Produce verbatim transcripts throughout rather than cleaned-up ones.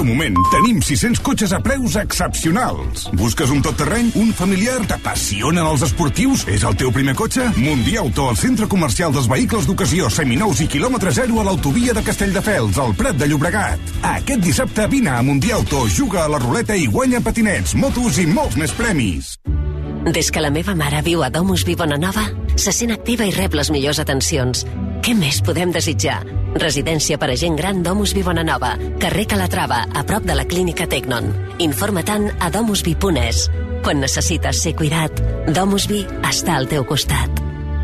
teu moment. Tenim sis-cents cotxes a preus excepcionals. Busques un tot-terreny, un familiar? T'apassionen els esportius? És el teu primer cotxe? Mundiauto, el centre comercial dels vehicles d'ocasió, seminous i quilòmetre zero a l'autovia de Castelldefels, al Prat de Llobregat. Aquest dissabte vine a Mundiauto, juga a la ruleta i guanya patinets, motos i molts més premis. Des que la meva mare viu a Domus Vi Bonanova, se sent activa i rep les millors atencions. Què més podem desitjar? Residència per a gent gran Domus Vi Bonanova, carrer Calatrava, a prop de la clínica Tecnon. Informa-te'n a domus vi punt es. Quan necessites ser cuidat, Domus Vi està al teu costat.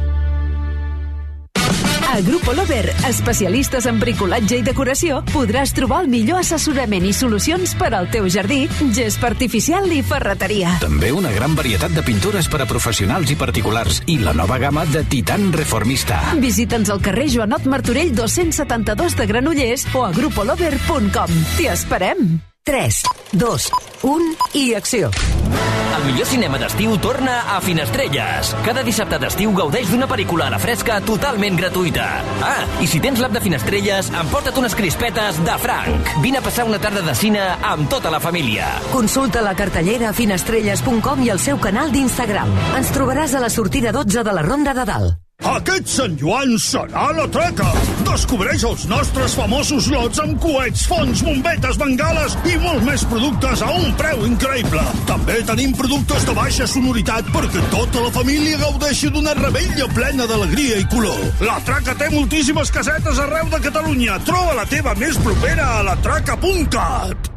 A Grupo Lover, especialistes en bricolatge i decoració, podràs trobar el millor assessorament i solucions per al teu jardí, gest artificial i ferreteria. També una gran varietat de pintures per a professionals i particulars i la nova gamma de Titan Reformista. Visita'ns al carrer Joanot Martorell dos-cents setanta-dos de Granollers o a grupolover punt com. T'hi esperem! tres, dos, un i acció. El millor cinema d'estiu torna a Finestrelles. Cada dissabte d'estiu gaudeix d'una pel·lícula a la fresca totalment gratuïta. Ah, i si tens l'app de Finestrelles, emporta't unes crispetes de franc. Vine a passar una tarda de cine amb tota la família. Consulta la cartellera a finestrelles punt com i el seu canal d'Instagram. Ens trobaràs a la sortida dotze de la Ronda de Dalt. Aquest Sant Joan serà la traca. Descobreix els nostres famosos lots amb coets, fonts, bombetes, bengales i molt més productes a un preu increïble. També tenim productes de baixa sonoritat perquè tota la família gaudeixi d'una revetlla plena d'alegria i color. La Traca té moltíssimes casetes arreu de Catalunya. Troba la teva més propera a la traca punt cat.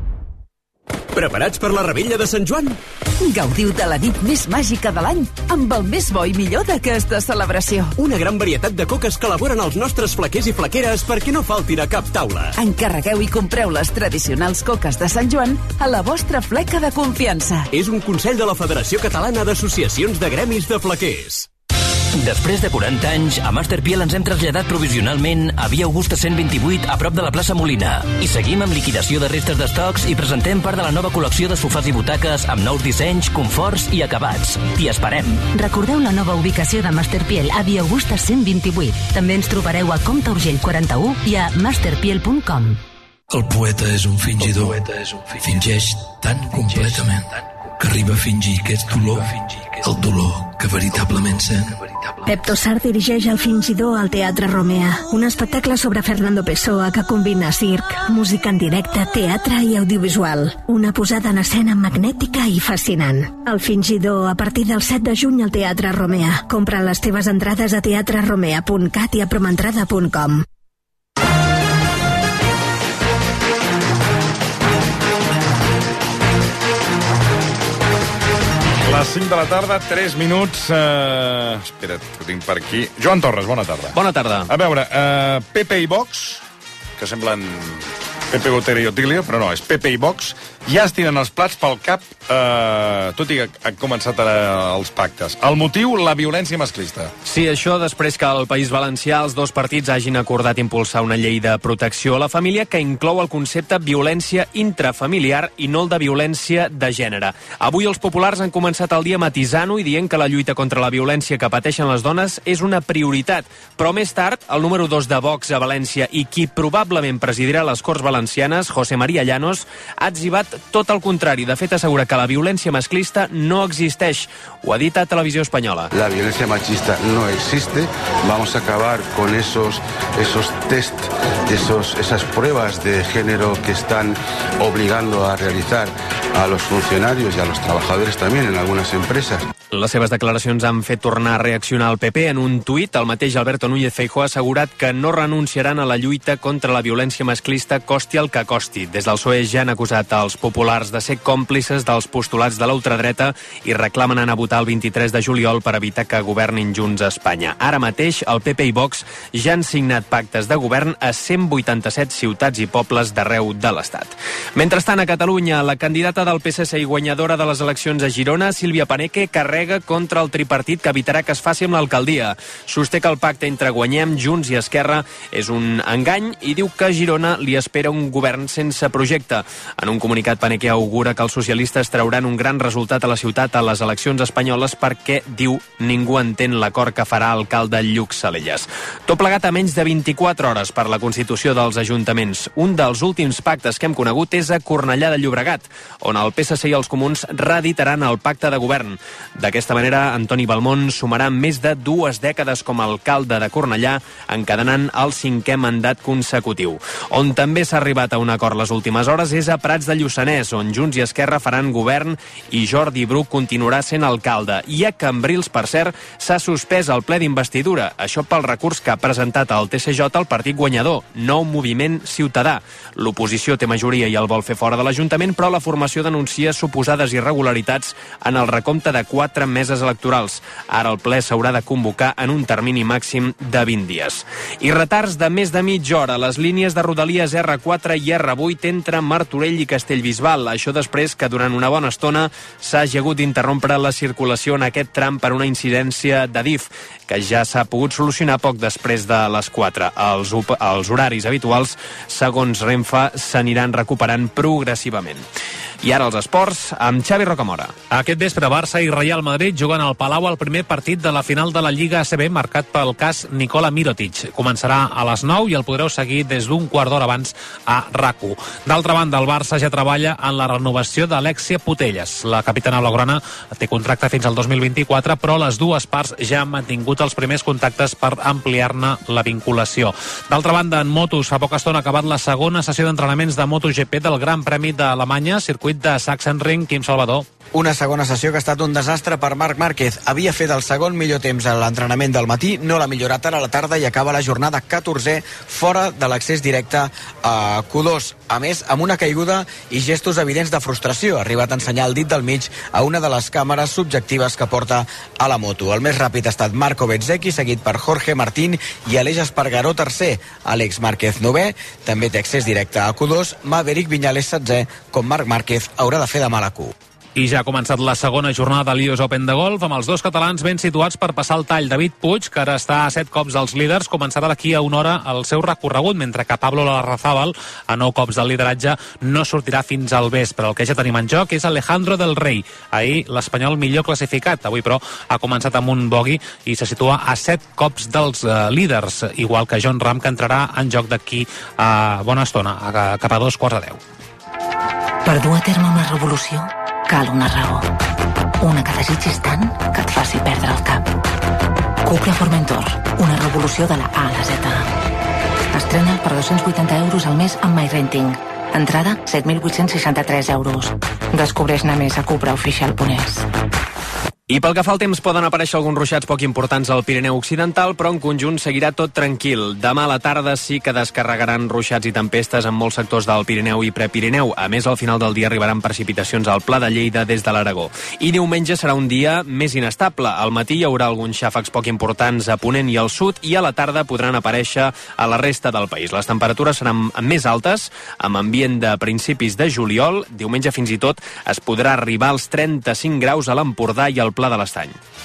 Preparats per la revetlla de Sant Joan? Gaudiu de la nit més màgica de l'any amb el més bo i millor d'aquesta celebració. Una gran varietat de coques que elaboren els nostres flaquers i flaqueres perquè no faltin a cap taula. Encarregueu i compreu les tradicionals coques de Sant Joan a la vostra fleca de confiança. És un consell de la Federació Catalana d'Associacions de Gremis de Flaquers. Després de quaranta anys, a Masterpiel ens hem traslladat provisionalment a Via Augusta cent vint-i-vuit a prop de la plaça Molina. I seguim amb liquidació de restes d'estocs i presentem part de la nova col·lecció de sofàs i butaques amb nous dissenys, conforts i acabats. T'hi esperem. Recordeu la nova ubicació de Masterpiel a Via Augusta cent vint-i-vuit. També ens trobareu a Comte Urgell quaranta-u i a masterpiel punt com. El poeta és un fingidor. Fingeix tan completament que arriba a fingir que és dolor, el dolor que veritablement sent. Pep Tossar dirigeix El fingidor al Teatre Romea, un espectacle sobre Fernando Pessoa que combina circ, música en directe, teatre i audiovisual. Una posada en escena magnètica i fascinant. El fingidor a partir del set de juny al Teatre Romea. Compra les teves entrades a teatre romea punt cat i a promentrada punt com. A les cinc de la tarda, tres minuts... Uh, espera't, que ho tinc per aquí. Joan Torres, bona tarda. Bona tarda. A veure, uh, Pepe i Vox, que semblen Pepe Botera i Otília, però no, és Pepe i Vox, ja es tiren els plats pel cap, eh, tot i que han començat ara els pactes. El motiu, la violència masclista. Sí, això després que al País Valencià els dos partits hagin acordat impulsar una llei de protecció a la família que inclou el concepte violència intrafamiliar i no el de violència de gènere. Avui els populars han començat el dia matisant-ho i dient que la lluita contra la violència que pateixen les dones és una prioritat. Però més tard, el número dos de Vox a València i qui probablement presidirà les Corts Valencianes, José María Llanos, ha etzibat tot el contrari. De fet, assegura que la violència masclista no existeix. Ho ha dit a Televisió Espanyola. La violencia machista no existe. Vamos a acabar con esos, esos test, esos, esas pruebas de género que están obligando a realizar a los funcionarios y a los trabajadores también en algunas empresas. Les seves declaracions han fet tornar a reaccionar el P P. En un tuit, el mateix Alberto Núñez Feijóo ha assegurat que no renunciaran a la lluita contra la violència masclista costi el que costi. Des del P S O E ja han acusat els populars de ser còmplices dels postulats de la ultradreta i reclamen anar a votar el vint-i-tres de juliol per evitar que governin junts a Espanya. Ara mateix, el P P i Vox ja han signat pactes de govern a cent vuitanta-set ciutats i pobles d'arreu de l'Estat. Mentrestant, a Catalunya, la candidata del P S C i guanyadora de les eleccions a Girona, Sílvia Paneque carrega contra el tripartit que evitarà que es faci amb l'alcaldia. Sosté que el pacte entre Guanyem, Junts i Esquerra és un engany i diu que a Girona li espera un govern sense projecte. En un comunicat, Paneque augura que els socialistes trauran un gran resultat a la ciutat a les eleccions espanyoles perquè, diu, ningú entén l'acord que farà alcalde Lluc Salelles. Tot plegat a menys de vint-i-quatre hores per la constitució dels ajuntaments. Un dels últims pactes que hem conegut és a Cornellà de Llobregat, on el P S C i els comuns reeditaran el pacte de govern. D'aquesta manera, Antoni Balmón sumarà més de dues dècades com a alcalde de Cornellà, encadenant el cinquè mandat consecutiu. On també s'ha arribat a un acord les últimes hores és a Prats de Lluçanès, on Junts i Esquerra faran govern i Jordi Bruc continuarà sent alcalde. I a Cambrils, per cert, s'ha suspès el ple d'investidura, això pel recurs que ha presentat al T C J el partit guanyador, Nou Moviment Ciutadà. L'oposició té majoria i el vol fer fora de l'Ajuntament, però la formació denuncia suposades irregularitats en el recompte de quatre meses electorals. Ara el ple s'haurà de convocar en un termini màxim de vint dies. I retards de més de mitja hora a les línies de Rodalies erre quatre i erre vuit entre Martorell i Castellbisbal. Això després que durant una bona estona s'hagi hagut d'interrompre la circulació en aquest tram per una incidència de D I F, que ja s'ha pogut solucionar poc després de les quatre. Els, els horaris habituals, segons Renfe, s'aniran recuperant progressivament. I ara els esports, amb Xavi Rocamora. Aquest vespre, Barça i Real Madrid juguen al Palau el primer partit de la final de la Lliga A C B, marcat pel cas Nikola Mirotic. Començarà a les nou i el podreu seguir des d'un quart d'hora abans a RAC u. D'altra banda, el Barça ja treballa en la renovació d'Alexia Putellas. La capitana blaugrana té contracte fins al dos mil vint-i-quatre, però les dues parts ja han mantingut els primers contactes per ampliar-ne la vinculació. D'altra banda, en motos, fa poca estona ha acabat la segona sessió d'entrenaments de MotoGP del Gran Premi d'Alemanya, circuit de Sachsenring. Quim Salvador. Una segona sessió que ha estat un desastre per Marc Márquez. Havia fet el segon millor temps a l'entrenament del matí, no l'ha millorat ara a la tarda i acaba la jornada catorzè fora de l'accés directe a Q dos. A més, amb una caiguda i gestos evidents de frustració. Ha arribat a ensenyar el dit del mig a una de les càmeres subjectives que porta a la moto. El més ràpid ha estat Marco Bezzecchi, seguit per Jorge Martín i Aleix Espargaró tercer. Àlex Márquez novè, també té accés directe a Q dos. Maverick Viñales setzè, com Marc Márquez haurà de fer demà a la Q. I ja ha començat la segona jornada de l'I U S Open de golf, amb els dos catalans ben situats per passar el tall. David Puig, que ara està a set cops dels líders, començarà d'aquí a una hora el seu recorregut, mentre que Pablo Larrazábal, a nou cops del lideratge, no sortirà fins al vespre. El que ja tenim en joc és Alejandro del Rey. Ahir l'espanyol millor classificat, avui però ha començat amb un bogey i se situa a set cops dels uh, líders, igual que John Ram, que entrarà en joc d'aquí a bona estona, a, cap a dos quarts de deu. Per dur a terme una revolució cal una raó. Una que desitgis tant que et faci perdre el cap. Cupra Formentor, una revolució de la A a la Z. Estrena'l per dos-cents vuitanta euros al mes amb MyRenting. Entrada, set mil vuit-cents seixanta-tres euros. Descobreix-ne més a cupra oficial punt es. I pel que fa al temps, poden aparèixer alguns ruixats poc importants al Pirineu Occidental, però en conjunt seguirà tot tranquil. Demà a la tarda sí que descarregaran ruixats i tempestes en molts sectors del Pirineu i Prepirineu. A més, al final del dia arribaran precipitacions al Pla de Lleida des de l'Aragó. I diumenge serà un dia més inestable. Al matí hi haurà alguns xàfecs poc importants a Ponent i al sud, i a la tarda podran aparèixer a la resta del país. Les temperatures seran més altes, amb ambient de principis de juliol. Diumenge fins i tot es podrà arribar als trenta-cinc graus a l'Empordà i al Pla de l'Estany.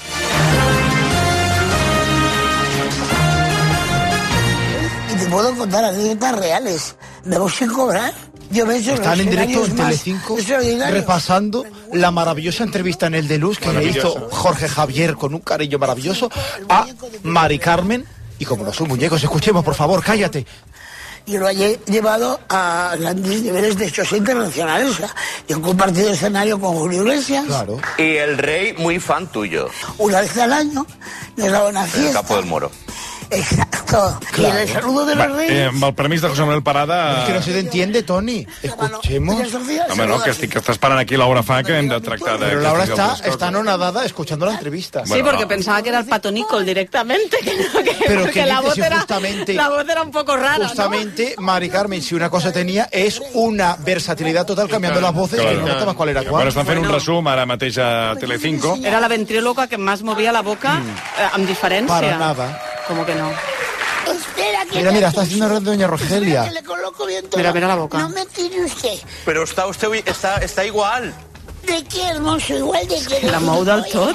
Y te puedo contar anécdotas reales. Me voy sin cobrar. Yo me Están en directo en Telecinco repasando la maravillosa entrevista en el de Luz que le hizo Jorge Javier con un cariño maravilloso a Mari Carmen. Y como no son muñecos, escuchemos, por favor, cállate. Y lo he llevado a grandes niveles de shows internacionales. O sea, yo he compartido escenario con Julio Iglesias. Claro. Y el rey, muy fan tuyo. Una vez al año nos daba una fiesta. En el Campo del Moro. Exacto. Claro. Y el saludo de los reyes. Eh, amb el permís de José Manuel Parada... Es que no se te entiende, Toni. Escuchemos. Home, no, que estic que està esperant aquí Laura Fa, que hem de tractar de... Pero Laura está, está anonadada escuchando la entrevista. Sí, bueno, porque no. pensaba que era el Pato Nicol directamente. Que no, que, Pero que la voz, si era, justamente, la voz era un poco rara, Justamente, ¿no? Mari Carmen, si una cosa tenía, es una versatilidad total, cambiando las voces, claro, que no notamos cuál era cuál. Bueno, estan fent bueno. un resum ara mateix a Telecinco. Era la ventríloca que más movía la boca, mm. eh, amb diferència. Para nada. Como que no. Este Mira, mira, está haciendo doña Rogelia. Le coloco bien todo. Mira, mira la boca. No me tire usted. Pero está usted está, está igual. ¿De qué, hermoso? Igual de que... La mou del tot?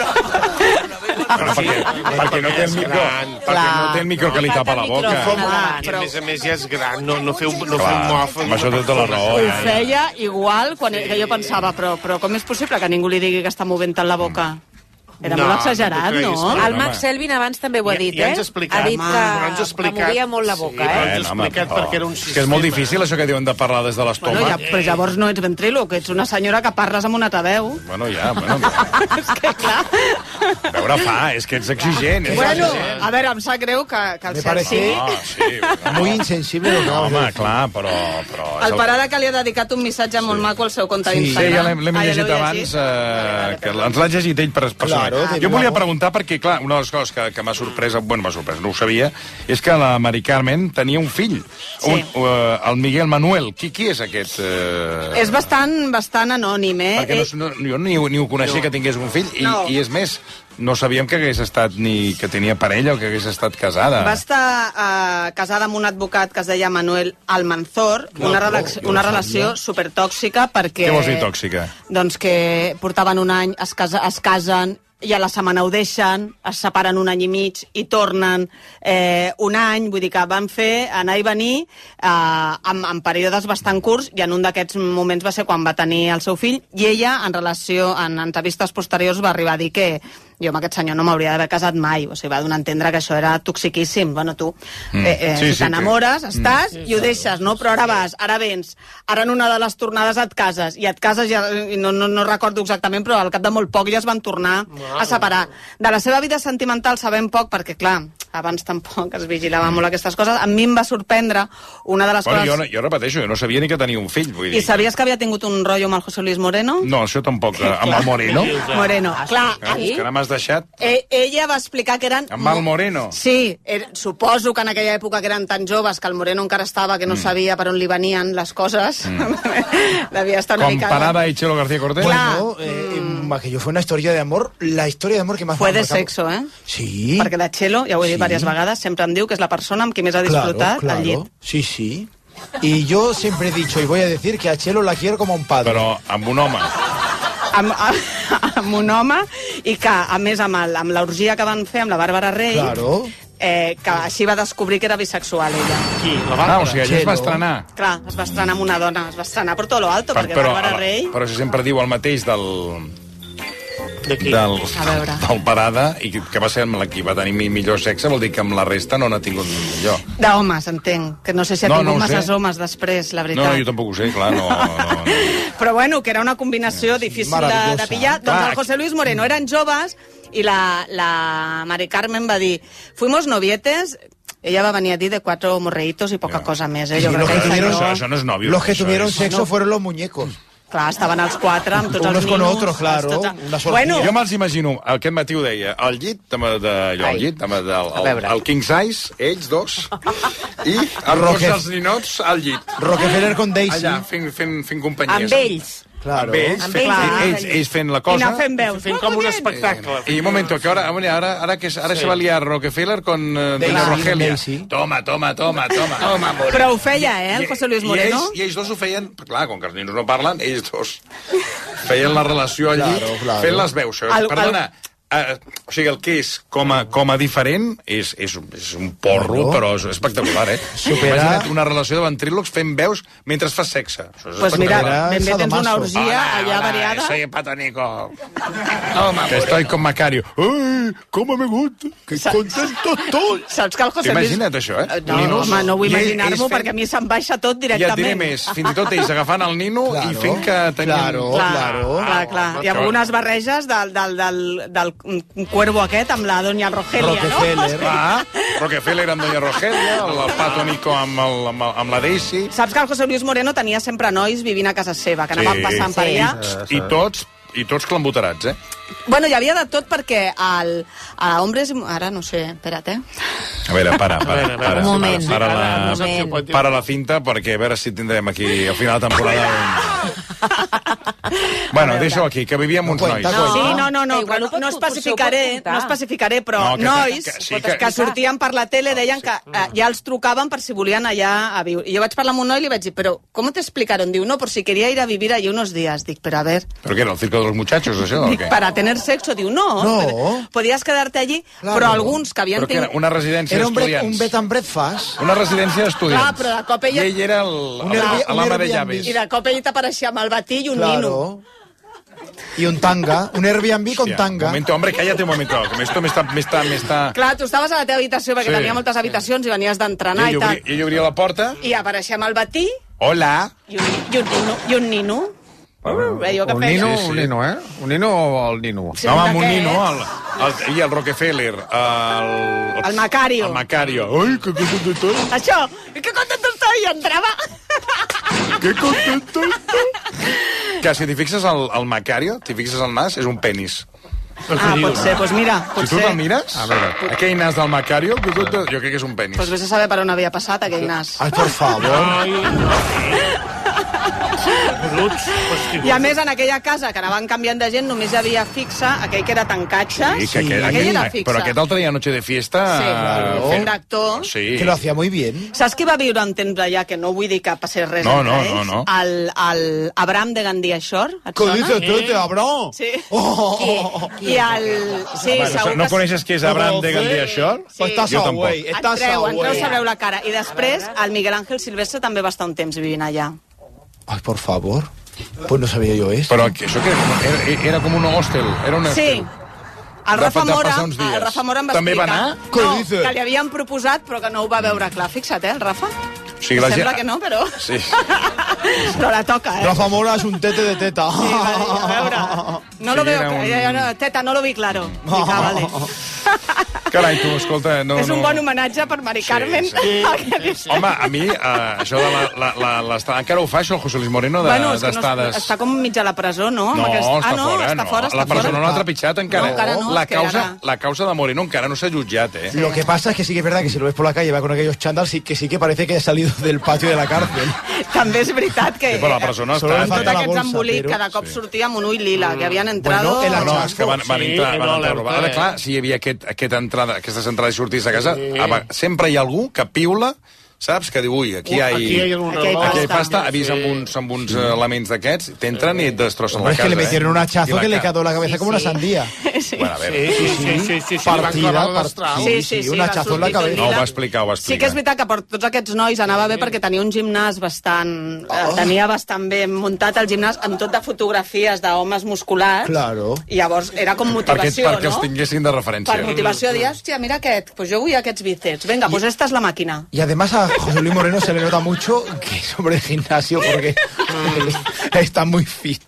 Bueno, perquè, perquè no té el micro, perquè no té el micro que li tapa la boca. I a més a més ja és gran, no, no feu, no feu mofa. Amb això té tota la raó. Ho feia igual quan que jo pensava, però, però com és possible que ningú li digui que està movent tant la boca? Era No, molt exagerat, no no? t'ho creguis, El Max Selvin abans també ho ha dit, Ja eh? ens ha explicat. Ha dit Home, que, però ens ha que explicat. movia molt la boca, Sí, però eh? ens ha explicat perquè era un És que és molt difícil, això que diuen de parlar des de l'estómac. Bueno, ja, però llavors no ets ventrilo, que ets una senyora que parles amb una altra veu. Bueno, ja, bueno. És que, clar... A veure, fa, és que ets exigent. És Bueno, exigent. a veure, em sap greu que, que el Me cel parece sigui... Ah, sí. muy insensible lo que No, acabas de home, decir. clar, però... però és El Parada que li ha dedicat un missatge molt maco al seu compte Sí, d'Instagram. ja l'hem l'hem Ah, ja llegit l'heu abans, eh, que ens l'ha llegit ell per- personalment. Claro, Jo volia preguntar perquè, clar, una de les coses que, que m'ha sorprès, bueno, m'ha sorprès, no ho sabia, és que la Mari Carmen tenia un fill, Sí. un, uh, el Miguel Manuel. Qui, qui és aquest? Uh... És bastant, bastant anònim, eh? Perquè no, no, jo ni, ni ho coneixia No. que tingués un fill, i, No. i és més, no sabíem que hagués estat ni que tenia parella o que hagués estat casada. Va estar eh, casada amb un advocat que es deia Manuel Almanzor, No, una, no, relac- no una ho relació sabia. supertòxica perquè... Què vols dir tòxica? Doncs que portaven un any, es, casa, es casen, i a la setmana ho deixen, es separen un any i mig i tornen eh, un any, vull dir que van fer anar i venir eh, en, en períodes bastant curts, i en un d'aquests moments va ser quan va tenir el seu fill, i ella, en relació, en entrevistes posteriors, va arribar a dir que jo amb aquest senyor no m'hauria d'haver casat mai, o sigui, va donar a entendre que això era toxiquíssim. Bueno, tu, Mm. eh, eh, Sí, si sí, t'enamores, que- estàs Mm. i ho deixes, no? Però ara vas, ara vens, ara en una de les tornades et cases, i et cases, ja, i no, no, no recordo exactament, però al cap de molt poc ja es van tornar a separar. De la seva vida sentimental sabem poc, perquè, clar, abans tampoc es vigilava molt aquestes coses. A mi em va sorprendre una de les Bueno, jo, coses... no- jo repeteixo, jo no sabia ni que tenia un fill, vull dir. I sabies que havia tingut un rotllo amb el José Luis Moreno? No, això tampoc, eh, amb el Moreno. Moreno, clar. Ah, és que ara m'has deixat Eh, ella va explicar que eren... amb el Moreno. Sí, er, suposo que en aquella època que eren tan joves que el Moreno encara estava, que no mm. sabia per on li venien les coses. Mm. Devia estar una Com mica... Parada y Chelo García Cortés. Bueno, eh, mm. aquello fue una historia de amor, la historia de amor que más... Fue de marcado. sexo, eh? Sí. Perquè de Chelo, ja ho he dit Sí. diverses vegades, sempre em diu que és la persona amb qui més ha disfrutat claro, al claro. llit. Sí, sí. Y yo siempre he dicho, y voy a decir, que a Chelo la quiero como a un padre. Però amb un home. Amb, amb un home, i que, a més, amb el- amb l'orgia que van fer amb la Bàrbara Rey, Claro. eh, que així va descobrir que era bisexual, ella. Qui? La Ah, Bàrbara? o sigui, ella es va estrenar. Clar, es va estrenar amb una dona, es va estrenar per tot lo alto, perquè però, Bàrbara Rey... però si sempre diu el mateix del... De qui? Del, A veure. del Parada, i que, que va ser amb la qui va tenir mi- millor sexe, vol dir que amb la resta no n'ha tingut millor. D'homes, entenc. Que no sé si ha No, tingut no ho sé. masses homes després, la No, veritat. no, jo tampoc ho sé, clar, no... no, no. Però bueno, que era una combinació difícil de, maravillosa. de pillar. Doncs Clar. el José Luis Moreno eren joves i la, la Mari Carmen va dir fuimos novietes. Ella va venir a dir de cuatro morreitos i poca cosa més. Eh? Jo Y crec los que que ell tuvieron, senyor- Això no és nòvio. los que això tuvieron és- sexo fueron los muñecos. Clar, estaven els quatre amb tots Unos els con ninos. otros, claro, Tots- una sortida. Bueno, Jo me'ls imagino, aquest matí ho deia, al llit, de, de, allò, al llit, de, de, el, el, el king size, ells dos, i els dos Roque- dels ninots al llit. Rockefeller con Daisy. Allà, fent, fent, fent companyia. amb ells. Claro. Amb ells, Amb fent, ells. ells, ells fent la cosa. I anar fent veus. Fent com un espectacle. Y un momento, que ahora, hombre, ahora, ahora, que, ahora Sí. se va a liar Rockefeller con uh, Daisy, Doña Rogelia. Daisy. Toma, toma, toma, toma. toma amor. Però ho feia, eh, el José Luis Moreno? I ells, I ells dos ho feien, clar, com que els ninos no parlen, ells dos feien la relació allí, Claro, claro. fent les veus. El- Perdona, eh, o sigui, el que és com a, com a diferent és, és, és un porro, Bueno. però és espectacular, eh? Supera- Imagina't una relació de ventrílocs fent veus mentre fas sexe. Això és Pues mira, espectacular. ben bé tens una Sadomaso. orgia allà variada. Soy Patonico. Que estoy con Macario. ¡Ay, cómo me gusta! ¡Qué contento estoy! Saps que el José Luis... Imagina't això, eh? No, Ninos. home, no vull I ell- imaginar-m'ho ells fent- perquè a mi se'm baixa tot I et diré directament. més, fins i tot ells agafant el nino Claro, i fent que tenien... claro, Clar, claro. clar, clar. Hi ha algunes barreges del, del, del, del cuervo aquest amb la Doña Rogelia, Rockefeller. no? Ah, Rockefeller amb Doña Rogelia, el, el Pato Nico amb, el, amb, el- amb la Daisy... Saps que el José Luis Moreno tenia sempre nois vivint a casa seva, que anaven passant per allà. I tots, i tots clambuterats, eh? Bueno, hi havia de tot perquè el, a hombres... Ara no sé, espera't, eh? A veure, para, para, A veure, a veure. para. Un moment. Para la, Un moment. para la cinta, perquè a veure si tindrem aquí, al final de temporada... Un... Bueno, deixa-ho aquí, que vivia amb uns nois. No, sí, no, no, no, però no, no especificaré, no especificaré, però No, que- nois que- que, sí, que, que- sortien per la tele deien que eh, ja els trucaven per si volien allà a viure. I jo vaig parlar amb un noi i li vaig dir, però com te explicaron? Diu, no, por si quería ir a vivir allí unos días. Dic, pero a ver... Però què era, el circo de los muchachos, això, o Dic, què? para tener sexo. Diu, no, No. pero podías quedarte allí, Claro. però alguns que havien Però què era, una residència Era un, bre d'estudiants? un bed and breakfast. Una residència d'estudiants. Clar, però de cop ella... I ell era el, Un el, Airbnb- el, l'ama de un llaves. I de cop ell t'apareixia amb el batí i un Claro. nino. Y un tanga, un Airbnb con Hòstia, tanga. Un momento, hombre, cállate un momento. Que esto m'està... m'està, m'està... Clar, tu estaves a la teva habitació perquè Sí. tenia moltes habitacions i venies d'entrenar I i ell, tal. obria, ell obria la porta. I apareixia amb el batí Hola. i un, i un nino. I un nino. Allò que Un feia. nino, Un nino, eh? Un nino o el nino? Sí, no, de amb un què? nino, el, el, i el Rockefeller, el... El Macario. El Macario. Ai, que contento estoy. Això, que contento estoy, i entrava... Que contento estoy. Que si t'hi fixes el, el Macario, t'hi fixes el nas, és un penis. Ah, pot ser, doncs mira, pot Si tu ser. te'l mires, a veure, aquell nas del Macario, que tot, jo crec que és un penis. Doncs vés a saber per on havia passat aquell nas. Ai, por favor. I a més, en aquella casa que anaven canviant de gent, només hi havia fixa aquell que era tancatge. Sí, que aquest, aquell era aquest, fixa. però aquest altre dia Noche de Fiesta... Sí, eh, fent d'actor. Sí. Que lo hacía muy bien. Saps qui va viure un temps allà, que no vull dir que passés res No, entre no, ells? no, no. El, el Abraham de Gandia Shore, et ¿Qué sona? dices tú, te Abraham? Sí. Oh. I el... Sí, Bueno, segur no que- coneixes qui és Abraham de Gandia Shore? Sí. Pues estás Jo a tampoc. güey, estás Entreu, a entreu, güey. sabreu la cara. I després, el Miguel Ángel Silvestre també va estar un temps vivint allà. Ay, por favor. Pues no sabía yo eso. Però que això que era, era com un hostel, era un Sí. hostel. El De- Rafa de Mora, passar uns dies. el Rafa Mora em va També va explicar... anar? Què No, dices? que li havien proposat, però que no ho va veure clar. Fixa't, eh, el Rafa? O sigui, la Sembla gent... que no, però... Sí. però la toca, eh? Rafa Mora es un tete de teta. Sí, va dir, a veure, no lo Sí, veo, era un... un- ja, no, teta, no lo vi claro. Dic, ah, vale. Carai, tu, escolta... No, És un no. bon homenatge per Mari Carmen. sí. Home, a mi, uh, això de la, la, la, l'estada... Encara ho fa, això, el José Luis Moreno, de- Bueno, és que no, d'estades... està com mig a la presó, no? No, Amb aquest... està ah, no, fora, està no. fora, està la presó fora. no l'ha trepitjat encara. No, encara no, la, és que causa, ara- la causa de Moreno encara no s'ha jutjat, eh? Lo que pasa es que sí que es verdad que si lo ves por la calle va con aquellos chándals y que sí que parece que haya salido del patio de la cárcel. També és veritat que... Sí, però la presó no Solo està... le Tot falta la aquests bolsa, embolics, però- cada cop sortia amb un ull lila, que havien entrat... Bueno, el No, no, és que van, van Sí, entrar, van no, entrar alerta, robada. Ara, eh? clar, si hi havia aquest, aquest entrada, aquestes entrades i sortides a casa, sí. sempre hi ha algú que piula, saps? Que diu, ui, aquí hi ha... Aquí hi ha algun Aquí hi ha Aquí hi ha pasta. pasta, avís Sí. amb uns, amb uns sí. elements d'aquests, t'entren i et destrossen Hombre, la es casa. que le metieron un eh? hachazo I la que le ca- quedó la cabeza como una sandía. Bueno, a veure, Sí, sí, sí, sí, sí, sí, Partida, van clavar part- l'estral. sí, sí, un va hachazo en la sortir cabeza. tot no, ho lila. va explicar, ho va Sí explicar. que és veritat que per tots aquests nois anava bé perquè tenia un gimnàs bastant... Oh. Eh, tenia bastant bé muntat el gimnàs amb tot de fotografies d'homes musculars. Claro. I llavors era com Perquè, motivació, perquè els no? tinguessin de referència. Per motivació, dir, hòstia, mira aquest, pues jo vull aquests bíceps. Vinga, pues esta és la màquina. Y además a José Luis Moreno se le nota mucho que es hombre de gimnasio porque está muy fit.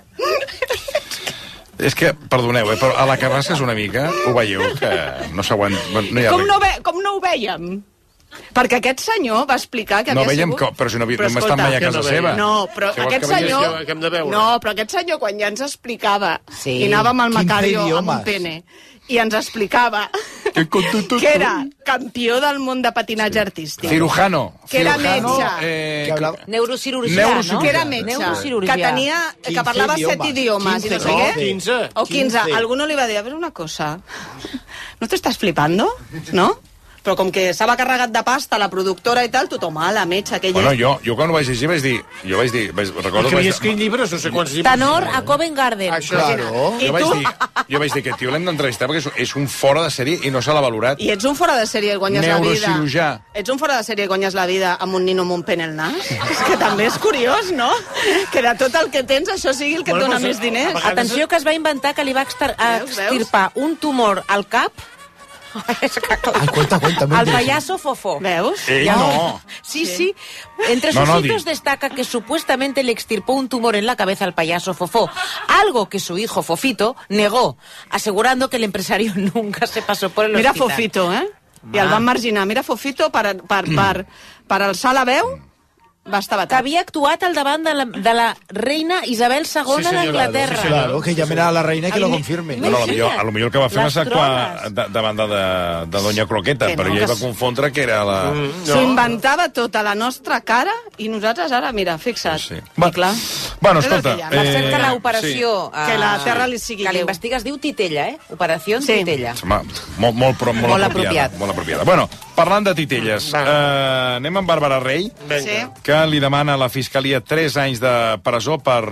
És que, perdoneu, eh, però a la Carrassa és una mica, ho veieu, que no s'aguanta... No hi ha Com res. no, ve, com no ho vèiem? Perquè aquest senyor va explicar que No havia veiem sigut... com- però si no vi- només escolta, estan veient a casa que no seva. veiem. No, però Si vols aquest que veies senyor... que- que hem de veure. No, però aquest senyor, quan ja ens explicava, Sí, i anava amb el quinze Macario amb un idiomes. pene, i ens explicava Que contento que era campió del món de patinatge artístic. Cirujano. Que era Cirujano, metge. eh, Que hablaba- Neurocirurgià, Neurocirurgià. no? Que era metge, Neurocirurgià. que tenia, que quinze parlava set idiomes. idiomes, i no sé quinze, què. quinze. O quinze. quinze. Alguno li va dir, a veure una cosa, ¿no te estás flipando? ¿No? Però com que estava carregat de pasta la productora i tal, tothom, ah, la metge, aquella... Bueno, jo, jo quan ho vaig llegir vaig dir... Jo vaig dir... Vaig, recordo I que vaig, havia escrit llibres, no sé quants llibres. Tenor a Covent Garden. Això. Claro. I jo, vaig tu? dir, jo vaig dir que tio l'hem d'entrevistar perquè és, és un fora de sèrie i no se l'ha valorat. I ets un fora de sèrie i guanyes la vida. Neurocirurgià. Ets un fora de sèrie i guanyes la vida amb un nino amb un pene al nas? És que també és curiós, no? Que de tot el que tens això sigui el que et Bueno, dona però més diners. Atenció que es va inventar que li va extir Veus, veus? extirpar un tumor al cap. És que clar. Ay, cuenta, cuenta. muy Al interesante. payaso Fofó. Veus? Ell Ya. no. Sí, sí. Entre No, sus no, hitos di- destaca que supuestamente le extirpó un tumor en la cabeza al payaso Fofó, algo que su hijo Fofito negó, asegurando que el empresario nunca se pasó por el Mira hospital. Fofito, eh? I el van marginar. Mira Fofito per, per, per, per alçar la veu Va estar vetat. Que havia actuat al davant de la, de la reina Isabel segona Sí, d'Anglaterra. Sí, claro, que llamen a la reina y que lo confirme. No, no, a lo millor, a lo millor que va fer va Les ser actuar de- davant de, de, de Doña Croqueta, Que no, però ella que va s- confondre que era la... Mm, S'ho inventava tot a la nostra cara i nosaltres ara, mira, fixa't. Sí. I clar. Bueno, És el escolta, que hi ha. Per cert que Eh, l'operació... sí. Que la terra li sigui Que lleu. l'investiga es diu Titella, eh? Operació Sí. Titella. Home, molt, molt, molt, molt, Molt apropiada, apropiat. molt apropiada. Bueno, parlant de titelles, eh, anem amb Bàrbara Rey, Sí. que li demana a la Fiscalia tres anys de presó per,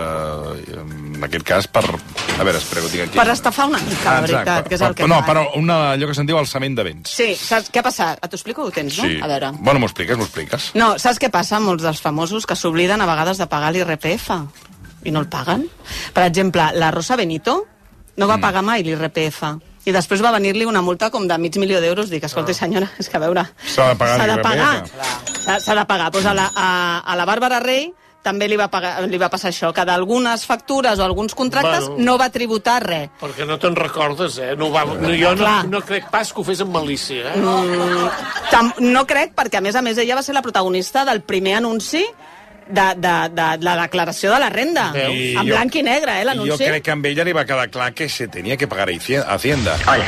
eh, en aquest cas, per... A veure, espera, ho tinc aquí. Per estafar una mica, la veritat, que és el que No, fa. per una, allò que se'n diu alçament de béns. Sí, saps què ha passat? T'ho explico, ho tens, no? Sí. A veure. Bueno, m'ho expliques, m'ho expliques. No, saps què passa amb molts dels famosos que s'obliden a vegades de pagar l'I R P F i no el paguen? Per exemple, la Rosa Benito no va pagar mai l'I R P F i després va venir-li una multa com de mig milió d'euros. Dic, escolta, senyora, és que a veure... S'ha de pagar S'ha de l'I R P F. pagar. S'ha s'ha de pagar. Pues a, la, a, a la Bàrbara Rey també li va, pagar, li va passar això, que d'algunes factures o alguns contractes Bueno. no va tributar res. Perquè no te'n recordes, eh? No va, no, jo no, Clar. no crec pas que ho fes amb malícia, eh? Mm, tam, no crec, perquè a més a més ella va ser la protagonista del primer anunci de, de, de, de la declaració de la renda. I En jo- blanc i negre, eh, Jo l'anunci. crec que amb ella li va quedar clar que se tenia que pagar a Hacienda. Hola.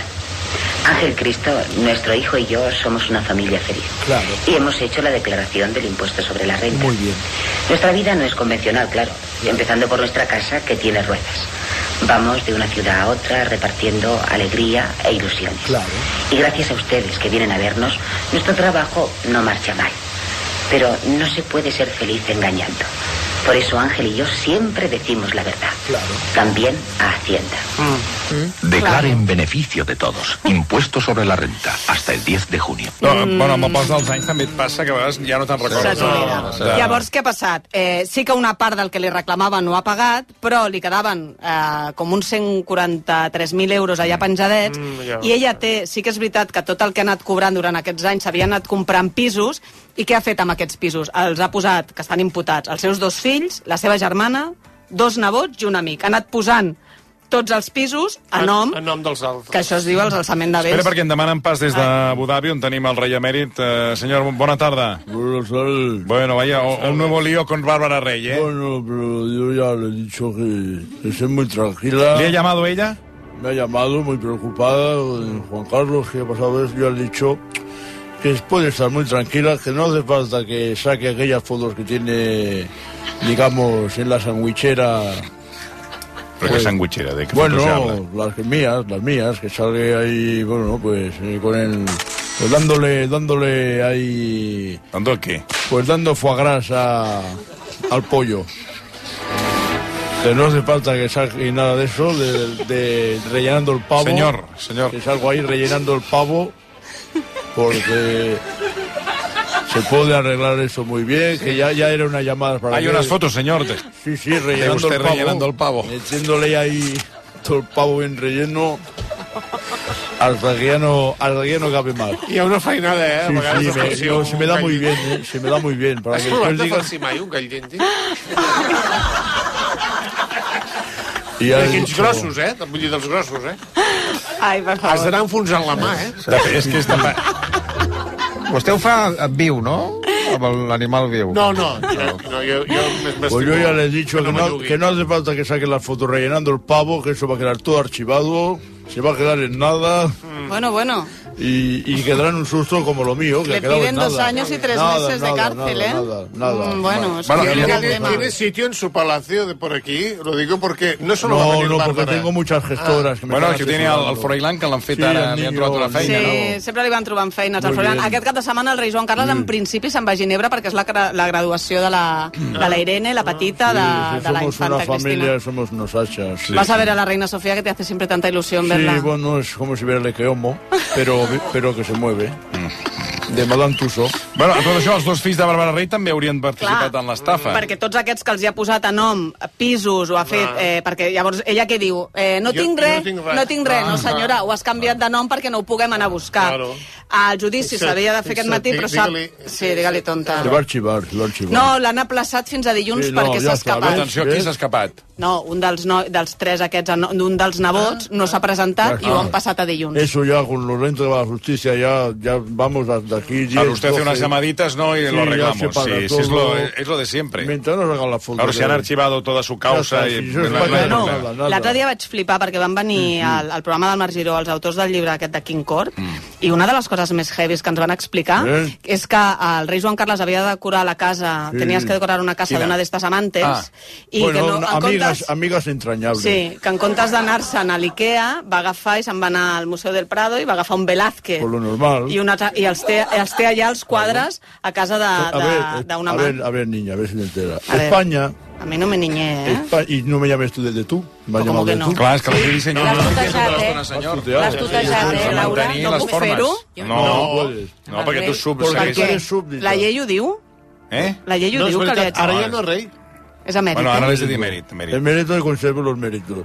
Ángel Cristo, nuestro hijo y yo somos una familia feliz. Claro. Y hemos hecho la declaración del impuesto sobre la renta. Muy bien. Nuestra vida no es convencional, claro. Empezando por nuestra casa, que tiene ruedas. Vamos de una ciudad a otra repartiendo alegría e ilusiones. Claro. Y gracias a ustedes que vienen a vernos, nuestro trabajo no marcha mal. Pero no se puede ser feliz engañando. Por eso Ángel y yo siempre decimos la verdad. Claro. También a Hacienda. Declare en beneficio de todos. Impuesto sobre la renta. Hasta el diez de junio. No, bueno, amb el pas dels anys també et passa que a vegades ja no te'n recordes. Se t'oblida. No, Llavors, què ha passat? Eh, sí que una part del que li reclamava no ha pagat, però li quedaven eh, com uns cent quaranta-tres mil euros allà penjadets, Mm, ja. i ella té, sí que és veritat que tot el que ha anat cobrant durant aquests anys s'havia anat comprant pisos, i què ha fet amb aquests pisos? Els ha posat, que estan imputats, els seus dos fills, la seva germana, dos nebots i un amic. Ha anat posant tots els pisos a nom, A nom dels altres. que això es diu els alçament de béns. Espera, perquè em demanen pas des d'Abu Dhabi, on tenim el rei emèrit. Eh, senyor, bona tarda. Buenas tardes. Bueno, vaya, un, un nuevo lío con Bárbara Rey, ¿eh? Bueno, pero yo ya le he dicho que, que esté muy tranquila. ¿Le ha llamado ella? Me ha llamado muy preocupada. eh, Juan Carlos, que ha pasado eso, yo le he dicho que puede estar muy tranquila, que no hace falta que saque aquellas fotos que tiene, digamos, en la sandwichera. ¿Pero qué sandwichera? ¿De qué Bueno, fotos se habla? las que- mías, las mías, que sale ahí, bueno, pues eh, con el... Pues dándole, dándole ahí... ¿Dando qué? Pues dando foie gras a- al pollo. Que no hace falta que saque nada de eso, de, de rellenando el pavo. Señor, señor. Que salgo ahí rellenando el pavo, porque se puede arreglar eso muy bien, que ya, ya era una llamada para... Hay que- unas fotos, señor. De, Sí, sí, rellenando usted el pavo. rellenando el pavo. Metiéndole ahí todo el pavo bien relleno hasta que ya no, hasta que ya no cabe más. Hi ha una feinada, eh? A Sí, vegades sí, de me, farcir no, se me da muy bien, eh, se me da muy bien. Para Has que provat después de digan... farcir mai un gall denti? I ja he D'aquells dicho- grossos, eh? Vull dir, dels grossos, eh? Ai, per favor. Has d'anar enfonsant la mà, eh? És que és de... Vostè ho fa viu, no? Amb l'animal viu. No, no, jo, no, jo, jo Pues yo ya le he dicho que, me no, llugui. que no hace falta que saquen las fotos rellenando el pavo, que eso va a quedar todo archivado, se va a quedar en nada Bueno, bueno. y, y quedará en un susto como lo mío, que Le ha quedado en piden nada. dos años y tres Nada, meses de nada, cárcel, nada, ¿eh? Nada, nada. Mm, bueno, es Bueno, que ya- el ¿Tiene, tema. tiene sitio en su palacio de por aquí? Lo digo porque no solo va a No, venir no, porque Bárbara. tengo muchas gestoras que me Bueno, están que tiene el, asesorando. el Froilán, que l'han fet Sí, ara, el li han niño, trobat una el feina, Sí, no? sempre li van trobant feines. al Molt Froilán. bé. Aquest cap de setmana el rei Joan Carles en principi se'n va a Ginebra perquè és la, gra- la graduació de la, de la Irene, la petita, Sí, de, sí, de la somos infanta una familia, Cristina. somos unos hachas. Sí. Vas a ver a la reina Sofía, que te hace siempre tanta ilusión verla. Sí, bueno, es como si viera el Equeomo, pero, pero que se mueve. De Madame Tussauds. Bueno, en tot això, els dos fills de Bàrbara Rey també haurien participat en l'estafa. Perquè tots aquests que els hi ha posat a nom pisos o ha fet... Ah. Eh, perquè llavors ella què diu? Eh, no, Jo- tinc jo res, no tinc res. no tinc res, Ah, no senyora, ho has canviat de nom perquè no ho puguem anar a buscar. Claro. El judici Fixa't, s'havia de fer aquest fixa't, matí, però sap... digue-li- Sí, digue-li tonta. Se va a archivar, se va a archivar. No, l'han aplaçat fins a dilluns Sí, no, perquè ja s'ha està, escapat. Atenció, qui s'ha escapat? No, un dels, no, dels tres aquests, un dels nebots, no s'ha presentat Ah. i ho han passat a dilluns. Eso ya con los rentos de la justicia ya, ya vamos de aquí. Claro, usted hace unas llamaditas, ¿no? Y Sí, lo ya arreglamos. se paga Sí, sí, todo. es lo, es lo de siempre. Mientras no hagan la foto. Claro, si han archivado toda su causa... Ja està, i... si això és Espanya, no, nada, nada. L'altre dia vaig flipar perquè van venir al, al programa del Marc Giró els autors del llibre aquest de King Court i una de les coses més heavies que ens van explicar Eh? és que el rei Joan Carles havia de decorar la casa, Sí. tenies que decorar una casa Quina? d'una d'estes amantes Ah. i Bueno, que no, una- en amigas, comptes, amigas entrañables. sí, que en comptes d'anar-se'n a l'Ikea va agafar i se'n va anar al Museu del Prado i va agafar un Velázquez Por lo normal. i, una, altra- i els, té, els té allà els quadres a casa A ver, de- de- d'una a amant. ver, a ver, niña, a ver si me entera. A ver. España, A mi no me niñé, eh? Espa- y no me llames tú desde tú. Me has ¿Cómo llamado que de no? tú. Clar, és que l'he dit, senyor. L'has no tutejat, tota eh? l'estona, senyor. L'has tutejat, eh, Laura? Mantenir No les puc formes. fer-ho? No, No puedes. no, perquè tu sub... Porque segueix- tú eres súbdita. La llei ho diu? Eh? La llei ho No, és diu que li veritat, haig... ara ja no és rei. És emèrit, Bueno, ara eh? l'has de dir mèrit. mèrit. El mérito y conservo los méritos.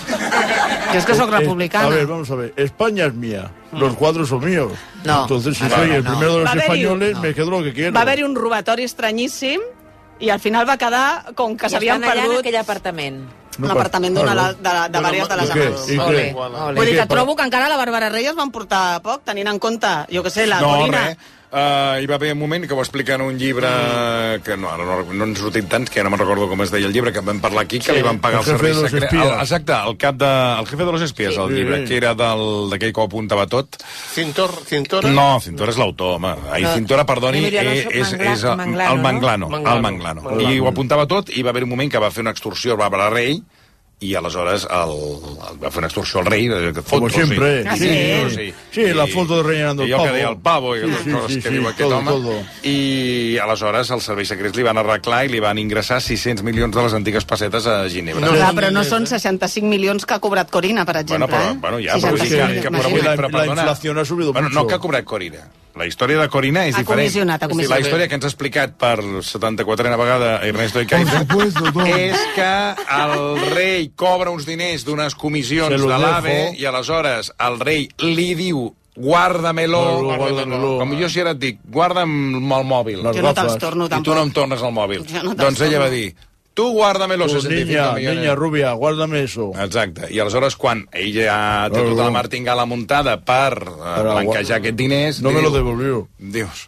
Jo és que sóc Eh, republicana. A ver, vamos a ver. España es mía. Los cuadros son míos. No. Entonces, si No, soy no, el no. primero de Va los haver-hi- españoles, no. me quedo lo que quiero. Va haver-hi un robatori estranyíssim i al final va quedar com que I s'havien estan allà en perdut aquell apartament. un apartament d'una de, de, de vàries de les I què? amants. I què? Vull dir que trobo que encara la Bàrbara Reyes van portar poc, tenint en compte, jo que sé, la No, Corina. res. Uh, hi va haver un moment que ho explica en un llibre que no, ara no, no ens sortit tants, que ja no me'n recordo com es deia el llibre, que vam parlar aquí, que Sí, li van pagar el el, jefe de servei los secret. espías. El, exacte, el cap de... El jefe de los espías, Sí. el llibre, Sí. que era del- d'aquell que ho apuntava tot. Cintor, Cintora? No, Cintora és l'autor, home. Ai, No. Cintora, perdoni, Emilio Alonso eh, és, Mangla- és el, Manglano, el Manglano, no? el Manglano. Manglano. I ho apuntava tot, i va haver un moment que va fer una extorsió a Bàrbara Rey, i aleshores el, el, va fer una extorsió al rei. Que Como fotos, siempre. Sí, Sí, sí, sí, la foto de rellenando I el jo pavo. que deia el pavo i Sí, les sí, coses sí, que sí, diu aquest todo, home. todo. I aleshores els serveis secrets li van arreglar i li van ingressar sis cents milions de les antigues pessetes a Ginebra. No, clar, però no són seixanta-cinc milions que ha cobrat Corina, per Bueno, exemple. però, eh? bueno, ja, però, seixanta-cinc sí, que, milions, que, però, imagina't. la- però, la perdona, inflación ha subido bueno, mucho. no que ha cobrat Corina. La història de Corina és Ha diferent. comissionat, ha comissionat. La història que ens ha explicat per setanta-quatrena vegada Ernesto Icaiza és que el rei cobra uns diners d'unes comissions Se de los l'AVE dejo. i aleshores el rei li diu guarda-me-lo, Guárdamelo. com jo si ara et dic, guarda'm el mòbil. Les Jo no te'ls gafes. torno I tu tampoc. no em tornes el mòbil. Jo no te'ls Doncs ella torno. va dir, tu guárdamelo, Pues, sesenta y cinco niña, millones. niña rubia, guárdame eso. Exacte. I aleshores, quan ell ja té Claro. tota la martingala muntada per uh, Però, blanquejar aquests diners... No li me lo diu- devolvió. Dius.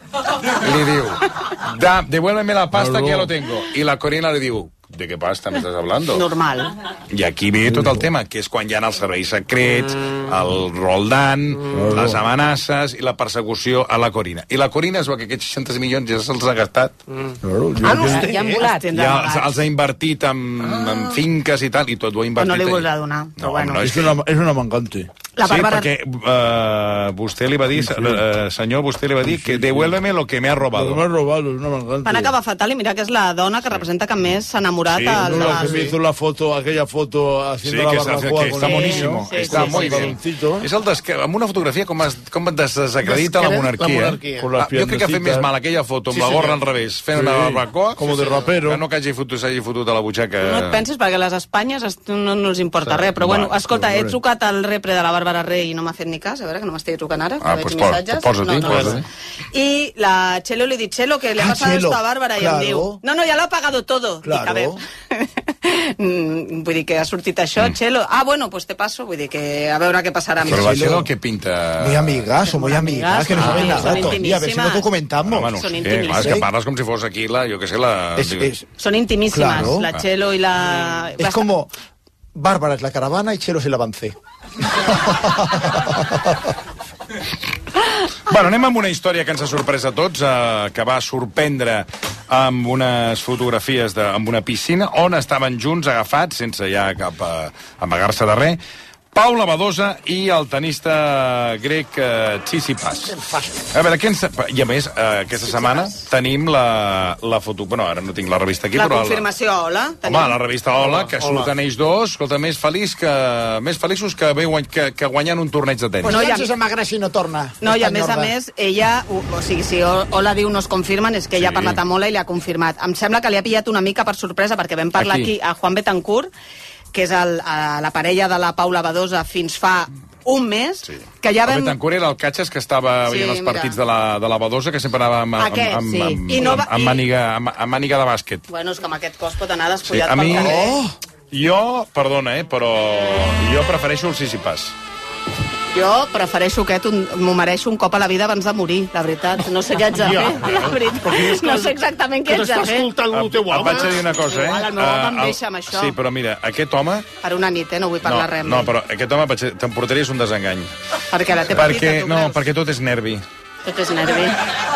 Li diu, da, devuélveme la pasta Claro. que ya lo tengo. I la Corina li diu, ¿de qué pasta me estás hablando? Normal. I aquí ve tot el tema, que és quan hi ha els serveis secrets, el roldant, les amenaces i la persecució a la Corina. I la Corina es veu que aquests seixanta milions ja se'ls ha gastat. Claro, Ah, yo- no, yo- ja han volat. Ja els, els ha invertit en, en finques i tal, i tot ho ha O invertit. no li ell. voldrà donar, però No, bueno. no, és Es que... una, es una mangante. La Sí, Bàrbara... perquè uh, vostè li va dir, uh, senyor, vostè li va dir que devuélveme lo que me ha Lo que me robado. has robado es una mangante. Van acabar fatal i mira que és la dona que representa que més s'ha enamorat Sí, al, No, la que al- me hizo la foto, aquella foto haciendo Sí, la que, està, barbacoa que con està el boníssim. niño, Sí, està sí, molt sí, bé. baloncito. És el des... que amb una fotografia com, es, com es desacredita la Descrea monarquia. la eh? monarquia. Con las Ah, jo crec que ha fet més piernecitas. mal aquella foto amb Sí, la gorra senyor. al revés, fent Sí, una barbacoa, como de rapero. que no que hagi fotut, s'hagi fotut a la butxaca. No et penses, perquè les Espanyes es- no, no els importa Sí. res. Però bueno, Va, escolta, he hombre. trucat al repre de la Bàrbara Rey i no m'ha fet ni cas. A veure, que no m'estigui trucant ara, que Ah, veig pues po- missatges. posa-t'hi, no, no, posa-t'hi. no. I la Chelo li he dit, Chelo, que le ha Ah, pasado Chelo, esto a Bàrbara, i claro. em diu, no, no, ja l'ha pagado todo. Claro. Dic, a veure. Mm, vull dir que ha sortit això, Chelo. Ah, bueno, pues te paso. Vull dir que a veure què passarà amb Però la això. Chelo, què pinta? Muy amigas, son muy amigas, que no Ah, saben sí, nada son todavía. A ver si no intimísimas. documentamos. Home, no Són sé, intimíssimes. clar, és que parles com si fos aquí la, jo què sé, la... Es, es, Són intimíssimes, Claro. la Chelo i la... es como Bárbara es la caravana y Chelo es el avance. Bueno, anem amb una història que ens ha sorprès a tots, eh, que va sorprendre amb unes fotografies de, amb una piscina on estaven junts, agafats, sense ja cap eh, amagar-se de res, Paula Badosa i el tenista grec eh, Tsitsipas. A veure, què ens... I a més, eh, aquesta setmana tenim la, la foto... Bueno, ara no tinc la revista aquí, La però... confirmació, hola. Home, la revista Hola, que surten ells dos, escolta, més feliç que, més feliços que, haver guany, que, que guanyant un torneig de tenis. Pues No, no, ja- ja... se m'agrada si no torna. No, i a Esta més a ñorda. més, ella, o, o sigui, si Ola diu no es confirmen, és que ella Sí. ha parlat amb Ola i li ha confirmat. Em sembla que li ha pillat una mica per sorpresa, perquè vam parlar Aquí. aquí, a Juan Betancourt, que és el, a la parella de la Paula Badosa fins fa un mes, sí. que ja El vam... Betancourt era el catxes que estava Sí, veient els mira. partits de la, de la Badosa, que sempre anava amb, amb, Aquest, amb, sí. amb, I no amb, va- amb, i- màniga, amb, amb màniga de bàsquet. Bueno, és que amb aquest cos pot anar Sí, despullat a mi, pel carrer. Jo, perdona, eh, però jo prefereixo el Sisyphus. Jo prefereixo aquest, un, m'ho mereixo un cop a la vida abans de morir, la veritat. No sé què haig de fer, la veritat. No sé exactament què haig de fer. Que t'està escoltant el teu home. Et vaig a dir una cosa, eh? El meu home em deixa amb això. Sí, però mira, aquest home... Per una nit, eh? No vull parlar res. No, però aquest home t'emportaries un desengany. Perquè la teva perquè, petita, tu no, creus? perquè tot és nervi. Tot és nervi.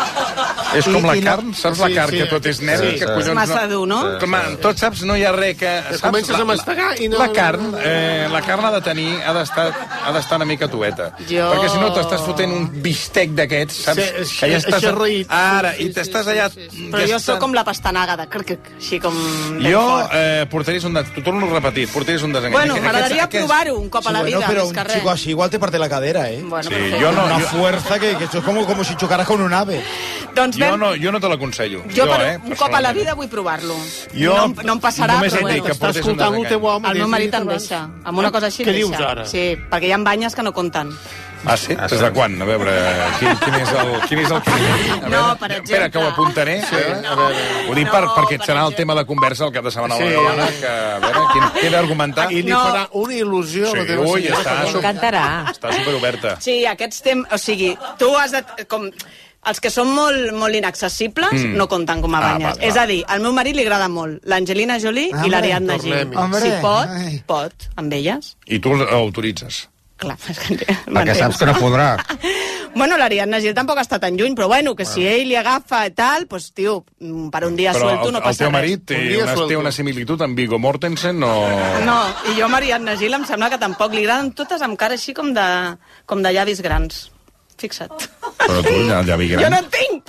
És com I- la i no- carn, saps la Sí, carn, sí. que tot és nervi? Sí, que sí. collons És massa dur, no? Com, tot saps, no hi ha res que... Que Saps? comences a La- mastegar i no- La carn, eh, la carn ha de tenir, ha d'estar ha d'estar una mica tueta. Jo- Perquè si no t'estàs fotent un bistec d'aquests, saps? Sí, que ja estàs... xerraït. Ara, i t'estàs allà... Però jo sóc com la pastanaga de cric, així com... ben Jo fort. eh, portaries un... T'ho torno a repetir, portaries un desengany. Bueno, Aquests- m'agradaria aquests- provar-ho un cop a la Bueno, vida, pero més un que res. chico así igual te parte la cadera, ¿eh? Bueno, Sí, perfecte. jo no... Una Jo, fuerza que, que esto es como, como si chocaras con un ave. Doncs jo ben, no, jo no te l'aconsello. jo, per eh, un cop a la personalment. vida vull provar-lo. Jo no, em- no em passarà, només però et dic bueno. que Està portés un escoltant el desengany. teu home. El meu des marit em abans. deixa. Amb una cosa així Què em dius deixa. ara? Sí, perquè hi ha banyes que no compten. Ah, sí? Des de quan? A veure, quin, quin és el, quin és el criteri? A No, veure, per Espera, que ho exemple. apuntaré. Sí, a veure. Ho dic per, No, perquè et per serà el exemple. tema de conversa el cap de setmana a la Sí. dona, que, a veure, quin, què he d'argumentar? I li No. farà una il·lusió a la Sí, teva ui, senyora. està, Perdona. super, M'encantarà. està superoberta. Sí, aquests temps... O sigui, tu has de... Com, els que són molt, molt inaccessibles Mm. no compten com a Ah, banyes. vale, És va. a dir, al meu marit li agrada molt l'Angelina Jolie i Hombre, l'Ariadna Gil. tornem-hi. Hombre, Si pot, ai. pot, amb elles. I tu l'autoritzes. Clar, és que... Perquè m'entens. saps que no podrà. Bueno, l'Ariadna Gil tampoc està tan lluny, però bueno, que si ell li agafa i tal, doncs, tio, per un dia Però suelto el, no el passa teu res. marit Un té dia una, té suelto. una similitud amb Viggo Mortensen o... No, i jo a Ariadna Gil em sembla que tampoc li agraden totes amb cara així com de, com de llavis grans. Fixa't. Però tu ja, ja vi gran. Jo no en tinc!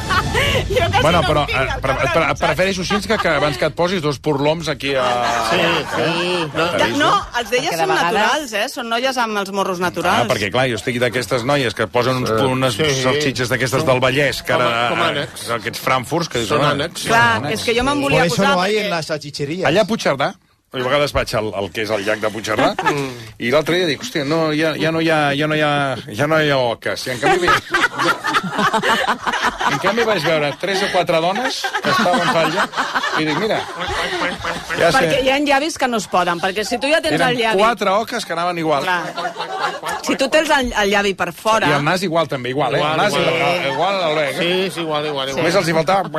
jo quasi Bueno, no però en tinc, eh, el pre, cabrón, pre, saps? prefereixo així que, que abans que et posis dos porloms aquí a... Sí, Sí. No, Ja, no, els d'elles Perquè de són vegades- naturals, eh? Són noies amb els morros naturals. Ah, perquè clar, jo estic d'aquestes noies que posen uns, unes Sí. salsitxes d'aquestes del Vallès, que ara... Com- com ànecs. Aquests frankfurts, que Són home, ànecs. Clar, és que jo me'n Por volia eso posar... no hay perquè- en las salchicherías. Allà a Puigcerdà, a vegades vaig al, al que és el llac de Puigcerdà, i l'altre dia dic, hòstia, no, ja, ja, no hi ha, ja, no hi ha, ja no hi ha oques. I en canvi, vaig, en canvi vaig veure tres o quatre dones que estaven per allà, i dic, mira, ja sé, Perquè hi ha llavis que no es poden, perquè si tu ja tens el eren llavi... quatre oques que anaven igual. Clar. Si tu tens el, el llavi per fora... I el nas igual també, igual, eh? Igual, el nas igual. igual, igual, igual, eh? Sí, és igual, igual. igual. Només els hi faltava...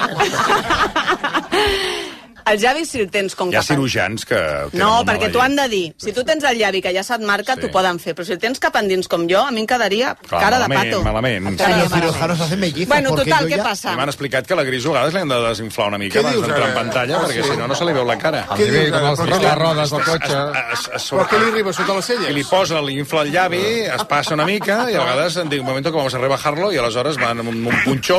El llavi, si el tens com Hi ha cap... en- cirurgians que... tenen No, molt perquè mala t'ho han llet. de dir. Si tu tens el llavi que ja se't marca, Sí. t'ho poden fer. Però si el tens cap endins com jo, a mi em quedaria Clar, cara de malament, pato. malament. Y Cara de los pato. cirujanos hacen mellizos. Bueno, porque total, yo què ya- passa? I m'han explicat que la Gris a vegades l'hem de desinflar una mica Què abans dius, d'entrar en ara? pantalla, Ah, perquè sí? si no, no se li veu la cara. El nivell, com els, Però les rodes del cotxe. Es, es, Però què li arriba sota les celles? I li posa, li infla el llavi, es passa una mica, i a vegades em diu, un moment que vamos a rebajarlo, i aleshores van amb un, un punxó,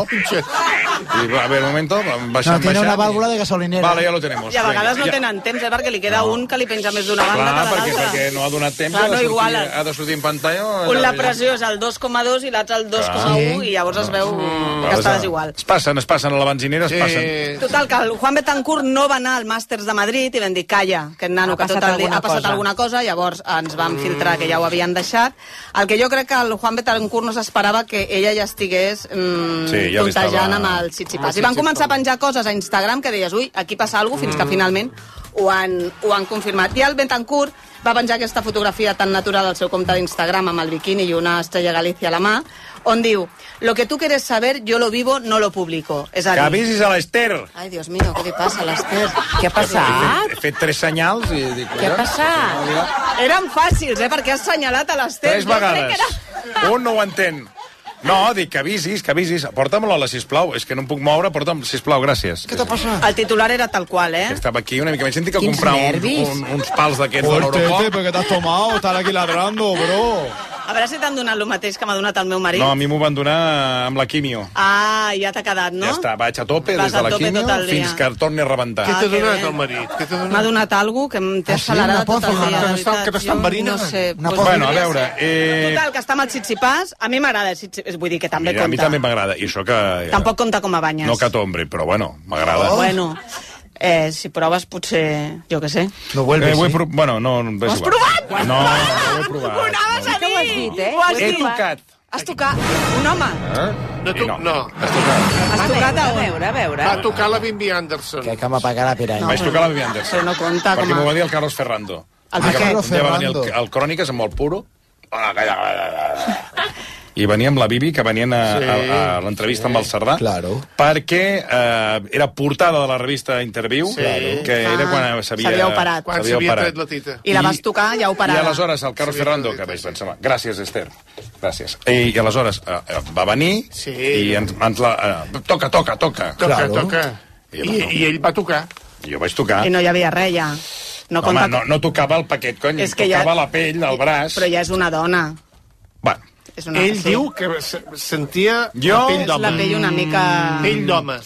i dic, a ver, un moment, baixant, No, baixant. tiene una válvula de gasolinera. Vale, ja lo tenemos. I a vegades no Venga, ja. tenen temps, eh, perquè li queda un que li penja més d'una banda Clar, que de perquè, l'altra. perquè no ha donat temps, Clar, ha, de no sortir, igualen. ha de sortir en pantalla. Un la pressió és el dos coma dos i l'altre el dos coma un i llavors es veu que està desigual. Es passen, es passen a la benzinera, es passen. Total, que el Juan Betancourt no va anar al Màsters de Madrid i vam dir, calla, aquest nano Ha que tot passat el dia alguna ha passat cosa. alguna cosa, llavors ens van filtrar que ja ho havien deixat. El que jo crec que el Juan Betancourt no s'esperava que ella ja estigués mm, Sí, ja li tontejant estava- amb el Tsitsipas. I van començar a penjar coses a Instagram que deies, ui, aquí passa alguna cosa, fins que finalment ho han, ho han confirmat. I el Betancourt va penjar aquesta fotografia tan natural al seu compte d'Instagram amb el biquini i una estrella Galícia a la mà, on diu, lo que tú quieres saber, yo lo vivo, no lo publico. És a Que dir... avisis a l'Ester. Ai, Dios mío, què li passa a l'Ester? Què ha passat? He fet tres senyals i dic... Què ha passat? Eren fàcils, eh? Perquè has assenyalat a l'Ester. Tres Jo crec vegades. que era- Un no ho entén. No, dic que avisis, que avisis. Porta-me-la, sisplau. És que no em puc moure. Porta'm, sisplau, gràcies. ¿Qué te pasa? El titular era tal qual, eh? Estava aquí una mica. M'he sentit que Quins comprar un, nervis. un, uns pals d'aquests de Fuerte, l'Europop. ¿por qué te has tomado? Estar aquí ladrando, bro. A veure si t'han donat el mateix que m'ha donat el meu marit. No, a mi m'ho van donar amb la quimio. Ah, ja t'ha quedat, no? Ja està, vaig a tope Vas des de a la tope quimio tot el dia. fins que el torni a rebentar. Què Ah, t'ha que donat bé. el marit? Què t'ha M'ha donat? donat alguna que em té Ah, sí? accelerada Una tot el poza, dia. que de t'està- veritat. que t'està Jo enverinant? No sé. Una doncs poza. Bueno, a veure... Eh... Total, que està amb el Tsitsipas. A mi m'agrada el Tsitsipas. Vull dir que també Mira, a mi compta. també m'agrada. I això que... Tampoc compta com a banyes. No catombre, però bueno, m'agrada. Bueno, eh, si proves potser... Jo què sé. No Eh, vuelves, ho he ¿eh? prov... Bueno, no, no, és Ho has igual. provat? No, no ho he provat. Ho anaves a dir! Que ho has dit, eh? Ho has He dit. tocat. Has tocat un home. Eh? No, tu, no. no. Has tocat a veure, a veure. Va tocar la Bibi Anderson. Que que m'apagarà per any. No, Vaig tocar la Bibi Anderson. Però no compta Perquè com a... m'ho va dir el Carlos Ferrando. El que Carlos va, va venir Ferrando. el, el Cròniques amb el puro. Hola, calla, calla. I venia amb la Bibi, que venien a, Sí, a, a l'entrevista sí. amb el Cerdà, Claro. perquè eh, era portada de la revista Interview, Sí. que era Ah, quan s'havia s'havia operat. Quan s'havia s'havia operat. tret la tita. I la vas tocar ja operada. I aleshores el Carlos Ferrando, que vaig pensar, gràcies, Esther, gràcies. I, i aleshores eh, eh, va venir Sí. i ens, ens la... Eh, toca, toca, toca. Toca, Claro. toca. I, I, I ell va tocar. jo vaig tocar. I no hi havia res, ja. No Home, compta... no, no tocava el paquet, cony, És que tocava ja- la pell, el braç. Però ja és una dona. Bueno, És una... Ell sí. diu que se- sentia Jo- la pell És la d'home. pell una mica... Pell d'home.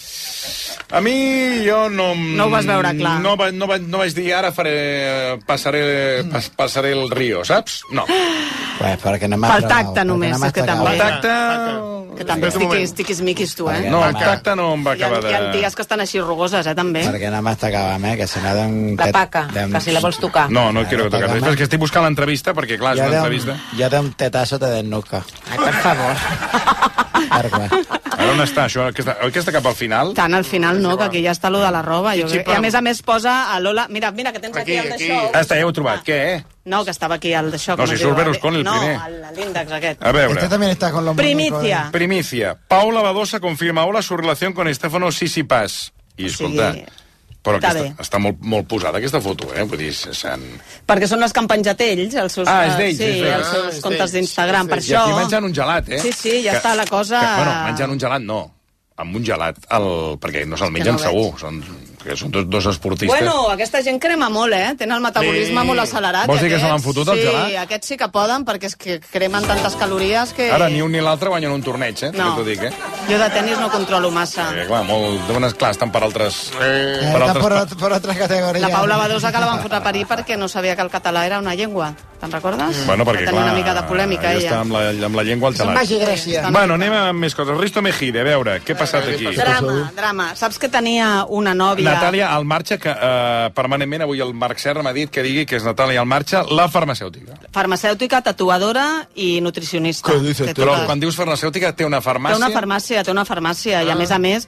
a mi jo no... No ho vas veure clar. No, va, no, va, no vaig dir ara faré... Passaré, pas, passaré el riu, saps? No. Pues perquè no m'ha Pel agradat, tacte perquè només, no m'ha és que agradat. també... El tacte... Que també Espera un moment. estiquis, tiquis miquis tu, eh? No, el tacte no em va Hi ha, acabar hi ha de... antigues que estan així rugoses, eh, també. Perquè no m'estacàvem, eh? Que se n'ha d'un... La paca, que si la vols tocar. No, no quiero que tocar. Tacame. És que estic buscant l'entrevista, perquè clar, és Ja una de entrevista. un, ja de un tetazo te desnuca. Ai, per favor. Perquè... Ara on està això? Aquesta, oi que està cap al final? Tant al final no, que aquí ja està lo de la roba. Jo, Sí, crec- I a més a més posa a Lola... Mira, mira, que tens aquí, Aquí, el aquí. d'això. Ah, està, ja ho he trobat. Què, eh? No, que estava aquí el d'això. No, com si es surt diu? Berlusconi, el no, primer. No, l'índex aquest. A veure. Este también está con los Primicia. Primicia. Paula Badosa confirma ahora su relación con Estefano Tsitsipas. I, escolta, sigui, però està aquesta, bé. està molt, molt posada, aquesta foto, eh? Vull dir, s'han... Perquè són les que han penjat ells, els seus, Ah, és d'ells, sí, és d'ells. els seus Ah, és comptes d'ells, d'Instagram. Per I això... aquí menjant un gelat, eh? Sí, sí, ja Que- està la cosa... Que, bueno, menjant un gelat no. Amb un gelat, el, perquè no se'l mengen no segur. Són, que són dos, dos esportistes. Bueno, aquesta gent crema molt, eh? Tenen el metabolisme Sí. molt accelerat. Vols i dir que se l'han aquests- fotut, el sí, gelat? Sí, aquests sí que poden, perquè és que cremen tantes calories que... Ara ni un ni l'altre guanyen un torneig, eh? No. T'ho dic, eh? Jo de tennis no controlo massa. Perquè, clar, molt, deuen, clar, estan per altres... Eh, per Está altres por, pa- ot- por otra categoría. La Paula Badosa que la van fotre a parir perquè no sabia que el català era una llengua. Te'n recordes? Bueno, perquè, Va tenir clar, una mica de polèmica, ella. ella. Està amb la, amb la llengua al gelat. Magi Grècia. Bueno, anem amb més coses. Risto Mejide, a veure, què ha passat aquí? Drama, drama. Saps que tenia una nòvia... Natàlia Almarcha, que eh, permanentment avui el Marc Serra m'ha dit que digui que és Natàlia Almarcha, la farmacèutica. Farmacèutica, tatuadora i nutricionista. Té Però totes. quan dius farmacèutica té una Té farmàcia... una farmàcia, té una farmàcia, Ah. i a més a més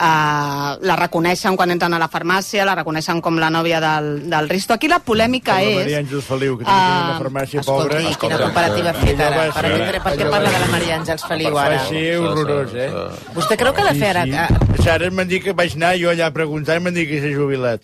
eh, la reconeixen quan entren a la farmàcia, la reconeixen com la nòvia del, del Risto. Aquí la polèmica Com la és... Maria Àngels Feliu, que tenia Ah, una farmàcia Escolti, pobra. quina comparativa feta ara. Allò va Per, ser- per, per què parla de la Maria Àngels Feliu ara? Va ser horrorós, eh? Vostè creu que ha de fer ara... Sí. Ara em van dir que vaig anar jo allà a preguntar i em van dir que s'ha jubilat.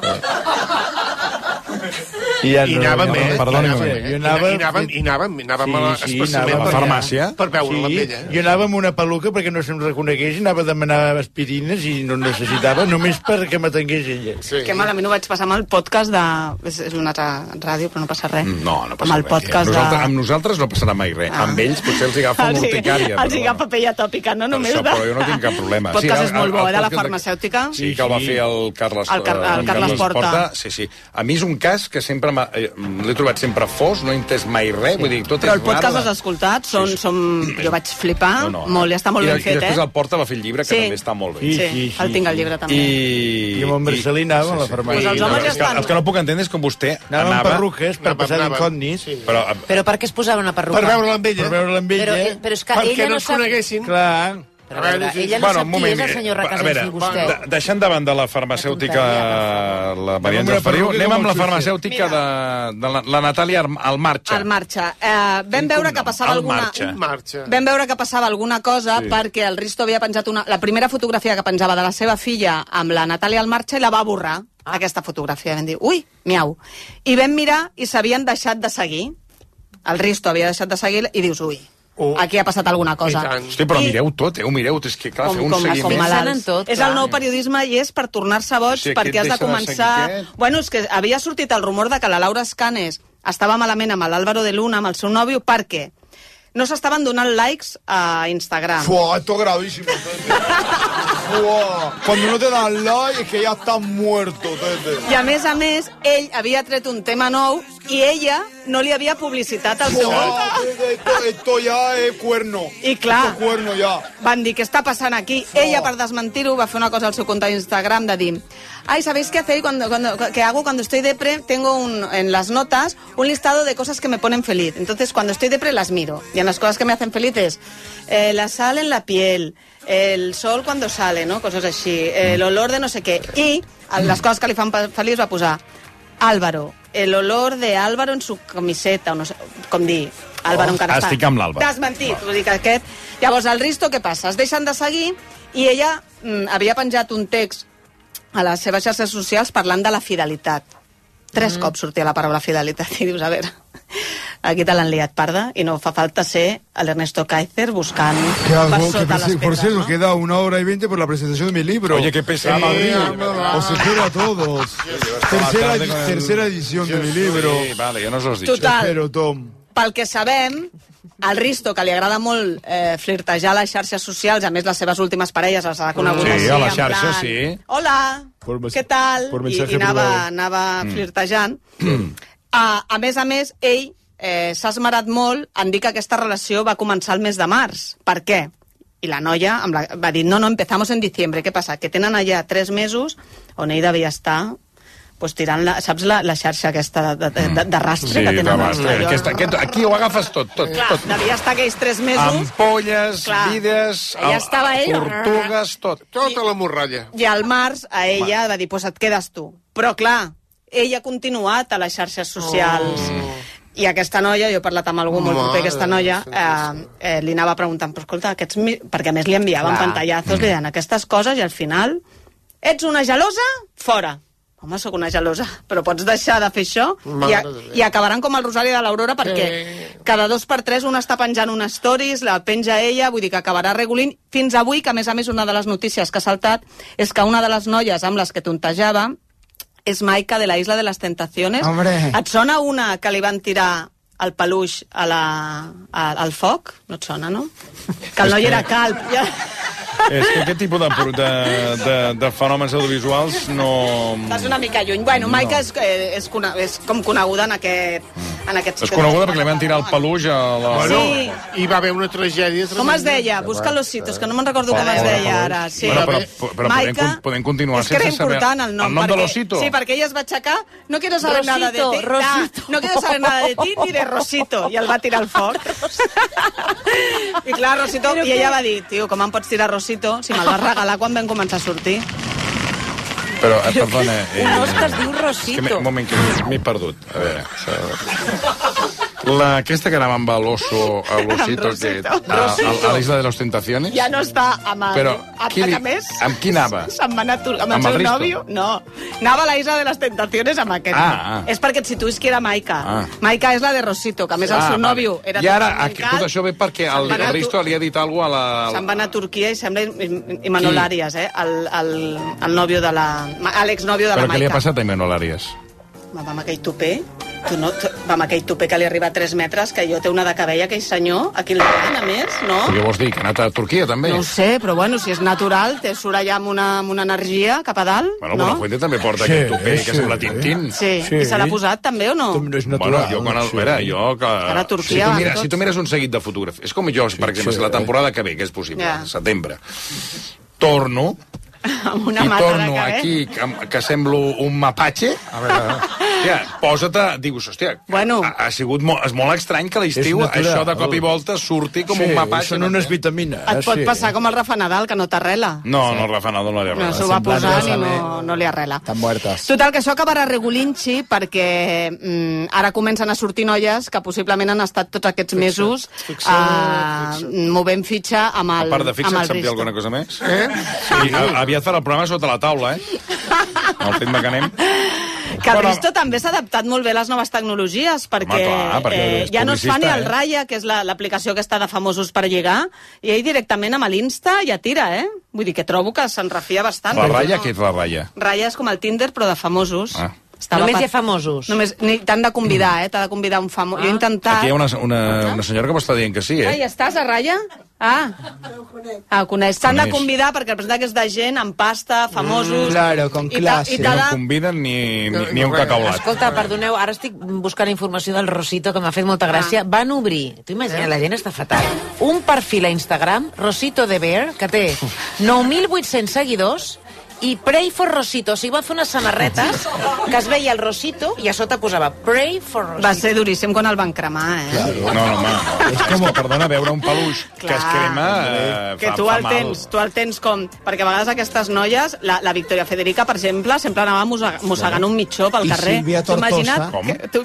I, ja I anàvem, eh? Perdoni, Anàvem, jo eh? anava... I anàvem, i anàvem, i anàvem a la, Sí, sí, especialment anàvem per, a la farmàcia. per veure Sí, la pell, eh? jo anava amb una peluca perquè no se'm reconegués, anava a demanar aspirines i no necessitava, només perquè m'atengués ella. Sí. Que mal, a mi no vaig passar amb el podcast de... És, és una altra ràdio, però no passa res. No, no passa amb el res. podcast nosaltres, de... Amb nosaltres no passarà mai res. Ah. Amb ells potser els agafa Els hi- l'urticària. Els hi agafa pella tòpica, no Per només això, de... però jo no tinc cap problema. Podcast Sí, és molt el- bo, el eh, de la podcast de- farmacèutica. Sí, que el va fer el Carles, El Car- el eh, Carles Porta. Sí, sí. A mi és un cas que sempre m'ha- eh, l'he trobat sempre fos, no he entès mai res, vull dir, tot Però és el podcast rar. l'has escoltat, són, som... jo vaig flipar, molt, i està molt I, ben fet, I després eh? el Porta va fer el llibre, que Sí. també està molt bé. Sí, sí, sí, el tinc al llibre també. I... I amb en Marcelí anava a la farmàcia. Pues els homes ja és que, estan. el que no puc entendre és com vostè Anava amb anava... perruques per passar d'incògnits. Però, Però per què es posava una perruca? Per veure-la amb ella. Per veure-la amb ella. Però, però és que Perquè ella no no ens sap... coneguessin. Clar. Però a veure, ella no sap qui és el senyor a Recasens veure, ni vostè. de, deixant davant de la farmacèutica la Maria Anem amb una Àngels Feliu, perruca anem com amb la el farmacèutica de, de la, la Natàlia al marxa. Al marxa. Eh, vam veure que passava Al alguna... marxa. Marxa. Vam veure que passava alguna cosa Sí. perquè el Risto havia penjat una... La primera fotografia que penjava de la seva filla amb la Natàlia al marxa i la va borrar, ah. aquesta fotografia. Vam dir, ui, miau. I vam mirar i s'havien deixat de seguir. El Risto havia deixat de seguir i dius, ui, Oh. aquí ha passat alguna cosa. Hosti, però mireu tot, eh? Ho mireu, és que clar, fer un com, seguiment... com malalts. tot, és clar. el nou periodisme i és per tornar-se boig, Sí, perquè has aquest de deixa de començar... seguir aquest. Bueno, és que havia sortit el rumor de que la Laura Escanes estava malament amb l'Álvaro de Luna, amb el seu nòvio, perquè no s'estaven donant likes a Instagram. Fua, esto es gravísimo, Tete. Fua. Cuando no te dan like es que ya estás muerto, Tete. I a més a més, ell havia tret un tema nou i ella no li havia publicitat al seu compte. Esto, esto ya es cuerno. I clar, Esto es cuerno ya. van dir, què està passant aquí? Ella, per desmentir-ho, va fer una cosa al seu compte d'Instagram de dir, ay, ¿sabéis qué hacer cuando, cuando, qué hago cuando estoy depre? Tengo un, en las notas un listado de cosas que me ponen feliz. Entonces, cuando estoy depre, las miro. Y en las cosas que me hacen feliz es eh, la sal en la piel, el sol cuando sale, ¿no? Cosas així, el olor de no sé què. I les coses que li fan feliç va posar Álvaro, el olor de Álvaro en su camiseta, o no sé, com dir, Álvaro Oh, encara està. estic amb l'Àlvaro. Desmentit, vull dir que aquest... Llavors, el Risto, què passa? Es deixen de seguir i ella mm, havia penjat un text a les seves xarxes socials parlant de la fidelitat. Tres mm. cops sortia la paraula fidelitat i dius, a veure, aquí te l'han liat parda i no fa falta ser l'Ernesto Kaiser buscant Que algo, per que sota prese- les por pedres, cierto, no? queda una hora y veinte por la presentación de mi libro. Oye, qué pesado. En Madrid. Sí, Os espero a todos. tercera, tarde con el- tercera edición de mi libro. Sí, vale, ja nos lo has dicho. Total. Espero, Tom. Pel que sabem, al Risto, que li agrada molt eh, flirtejar a les xarxes socials, a més les seves últimes parelles les ha conegut Sí, així, a la en xarxa, plan, sí. Hola, Por mes- què tal? por I, mensaje i anava, privado. anava Mm. flirtejant. A, a més a més, ell eh, s'ha esmerat molt en dir que aquesta relació va començar el mes de març. Per què? I la noia amb la, va dir, no, no, empezamos en diciembre. Què passa? Que tenen allà tres mesos on ell devia estar pues, tirant, la, saps la, la xarxa aquesta de, de, de, de rastre Sí, que tenen de els rastre. allò? Aquesta, aquest, aquí ho agafes tot, tot, Clar, tot. devia estar aquells tres mesos... Ampolles, Clar. vides, Allà estava ell. tortugues, tot. Tota la morralla. I al març a ella va dir, pues et quedes tu. Però clar, ella ha continuat a les xarxes socials. Oh. I aquesta noia, jo he parlat amb algú molt proper, aquesta noia, eh, eh, li anava preguntant, però escolta, aquests mi... perquè a més li enviaven Clar. pantallazos, li deien aquestes coses i al final, ets una gelosa? Fora. Home, sóc una gelosa, però pots deixar de fer això i, a, i acabaran com el Rosari de l'Aurora perquè cada dos per tres una està penjant unes stories, la penja ella, vull dir que acabarà regulint fins avui, que a més a més una de les notícies que ha saltat és que una de les noies amb les que tontejava és Maika de la Isla de les Tentaciones. Hombre. Et sona una que li van tirar el peluix a la, a, al foc? No et sona, no? Que el noi era calb. Ja. És que aquest tipus de, de, de, de fenòmens audiovisuals no... Vas una mica lluny. Bueno, Maika és, eh, és, cone és com coneguda en aquest... En aquest És coneguda perquè li van tirar el peluix a la... Bueno, Sí. hi va haver una tragèdia Com es deia? Busca los hitos, que no me'n recordo com es deia ara. Sí. Bueno, però, però podem, Maika, con- podem continuar és que era sense saber... important el nom. El nom de perquè- l'Osito? Sí, perquè ella es va aixecar, no quiero saber Rosito, nada de ti. Rosito. Ah, no quiero saber nada de ti ni de Rosito. I el va tirar al foc. I clar, Rosito, i ella va dir, tio, com em pots tirar Rosito si me'l vas regalar quan vam començar a sortir? Però, eh, perdona... Eh, Un os que es diu és que m'he- Rosito. un moment, que m'he- m'he perdut. A veure... Això... La, aquesta que anava amb l'oso, a l'osito, Amb que, Rosito. a, a, a l'Isla de los Tentaciones... Ja no està amb el... Però, amb, qui li- a més, amb qui anava? se'n va anar a tur- amb el Amb el seu Risto? nòvio. No, anava a la Isla de les Tentaciones amb aquest. Ah, ah. És perquè et situïs que era Maika. Ah. Maika és la de Rosito, que a més el Ah, seu vale. nòvio era I ara, totalment aquí, calb. tot això ve perquè el, Se'n va anar el a Risto li ha dit alguna cosa a la... Se'n va anar a Turquia i sembla Imanol Arias, eh? El, el, el nòvio de la... L'exnòvio de la Però què li ha Maika. passat a Imanol Arias? Va amb aquell tupé, tu no, tu, va amb aquell tupé que li arriba a tres metres, que jo té una de cabella, aquell senyor, aquí el veuen, a més, no? Què vols dir, que ha anat a Turquia, també? No ho sé, però bueno, si és natural, te surt allà amb una, amb una energia cap a dalt, Bueno, no? Buenafuente també porta Sí, aquest tupé que sí. sembla Tintín. Sí, sí. I se l'ha posat també o no? No és Bueno, natural. jo quan el... sí. Mira, jo que... Ara a Turquia si, tu van mires, tots. si tu mires un seguit de fotografies... És com jo, per exemple, sí, si la eh? temporada que ve, que és possible, Ja. setembre, torno Amb una i mata de torno cabell. aquí, que, que semblo un mapache. A veure, hòstia, posa-te... Dius, hòstia, Bueno. ha, ha sigut molt, és molt estrany que a l'estiu És natural. això de cop i volta surti com Sí, un mapache. són no unes sé. vitamines. Et pot sí. passar com el Rafa Nadal, que no t'arrela. No, no, Rafa Nadal no li No, arrela. s'ho va Semblant posant cosa, i no, no li arrela. Estan muertes. Total, que això acabarà regulint-xi perquè mm, ara comencen a sortir noies que possiblement han estat tots aquests mesos uh, movent fitxa amb el, A part de fixa, amb et el sentia Risto. alguna cosa més? Eh? Sí, a- aviat farà el programa sota la taula, eh? El ritme que anem. Que el Risto també s'ha adaptat molt bé a les noves tecnologies, perquè, Home, clar, perquè eh, és ja no es fa ni publicista, el eh? Raya, que és la- l'aplicació que està de famosos per lligar, i ell directament amb l'Insta ja tira, eh? Vull dir que trobo que se'n refia bastant. La perquè ratlla, no- què és la ratlla? Raya és com el Tinder, però de famosos. Ah. Estava Només per- hi ha famosos. Només t'han de convidar, eh? T'ha de convidar un famós. Jo he intentat... Aquí hi ha una, una, una senyora que m'està dient que sí, Ah, eh? ja estàs, a ratlla? Ah. Ah, ho coneix. T'han de Coneix. convidar perquè representa que és de gent amb pasta, famosos... Claro, con I t'ha- clase. I No t'ha em de... conviden ni, ni, ni un cacaulat. Escolta, perdoneu, ara estic buscant informació del Rosito, que m'ha fet molta gràcia. Van obrir, tu imagina't, la gent està fatal, un perfil a Instagram, Rosito the Bear, que té nou mil vuit-cents seguidors, i Pray for Rosito. O sigui, van fer unes samarretes que es veia el Rosito i a sota posava Pray for Rosito. Va ser duríssim quan el van cremar, eh? Claro. No, no, home. És com, perdona, veure un peluix que es crema eh, que fa, tu fa el mal. tens, tu el tens com... Perquè a vegades aquestes noies, la, la Victoria Federica, per exemple, sempre anava mossega- mossegant un mitjó pel I carrer. Sílvia Tu imagina't Tortosa. que- Tu,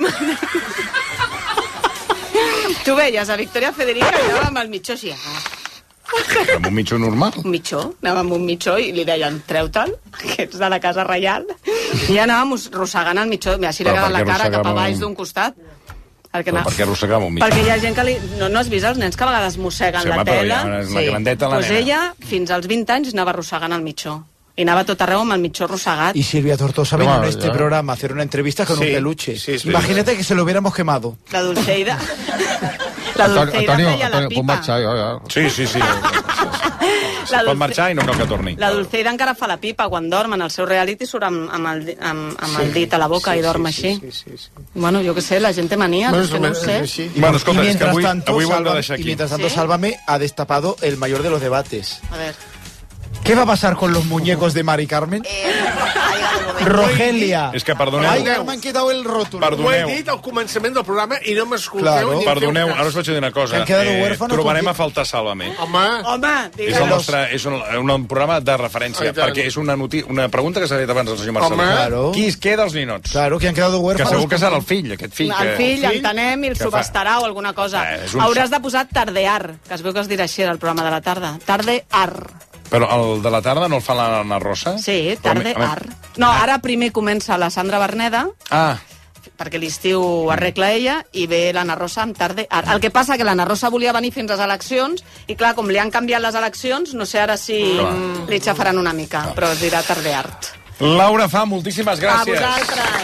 tu veies a Victoria Federica i anava amb el mitjó així. Amb un mitjó normal. Un mitjó, anava amb un mitjó i li deien, treu-te'l, que ets de la Casa Reial. I anava mos- rossegant el mitjó, mira, així li Però ha quedat per la què cara cap rossegava a baix un- d'un costat. Perquè, Però anava- per què arrossegava un mitjó? perquè hi ha gent que li... No, no has vist els nens que a vegades mosseguen Sí, la home, però tela? ja és una grandeta, la pues nena. ella, fins als vint anys, anava arrossegant el mitjó. I anava a tot arreu amb el mitjó arrossegat. Y Silvia Tortosa No, vino a ya. este programa a hacer una entrevista con Sí, un peluche. sí, es Imagínate que se lo hubiéramos quemado. La Dulceida... La Antonio, Dulceida Antonio, feia la Antonio, puc pipa. marxar, jo, ja. Sí, sí, sí. La Pot marxar i no cal que torni. La Dulceida encara fa la pipa quan dorm. En el seu reality surt amb, amb, el, di- amb, amb el dit a la boca Sí, i dorm sí, així. sí, sí, sí. Bueno, jo què sé, la gent té manies, Més és que o no ho menys sé. és així. Bueno, escolta, y és que mientras avui, tanto, avui ho hem de Sálvame- deixar y aquí. mientras tanto, ¿Sí? Sálvame ha destapado el mayor de los debates. A ver. ¿Qué va a pasar con los muñecos de Mari Carmen? Rogelia. És que perdoneu, Ay, me han quitado el rótulo. Ho he perdoneu, dit al començament del programa i no m'escolteu Claro. ni em feu perdoneu, cas. ara us vaig dir una cosa. Que han quedado huérfanos trobarem con- a faltar Sálvame. Home, Home, És el digue'ls. nostre, és un, un programa de referència, Ai, tant. perquè és una, noti una pregunta que s'ha dit abans al senyor Marcel. Home. Claro. Qui es queda als ninots? Claro, que han quedado Que huérfanos. segur que serà el fill, aquest fill. El que... fill, entenem, i el que fa- subestarà o alguna cosa. Eh, és un- Hauràs de posar tardear, que es veu que es dirà així el programa de la tarda. Tardear. Però el de la tarda no el fa l'Anna Rosa? Sí, Però a mi- tardear. a mi- No, ara primer comença la Sandra Berneda, Ah, perquè l'estiu arregla ella, i ve l'Anna Rosa amb tarde art. El que passa que l'Anna Rosa volia venir fins a les eleccions, i clar, com li han canviat les eleccions, no sé ara si Clar. li xafaran una mica, però es dirà tarde art. Laura Fa, moltíssimes gràcies. A vosaltres.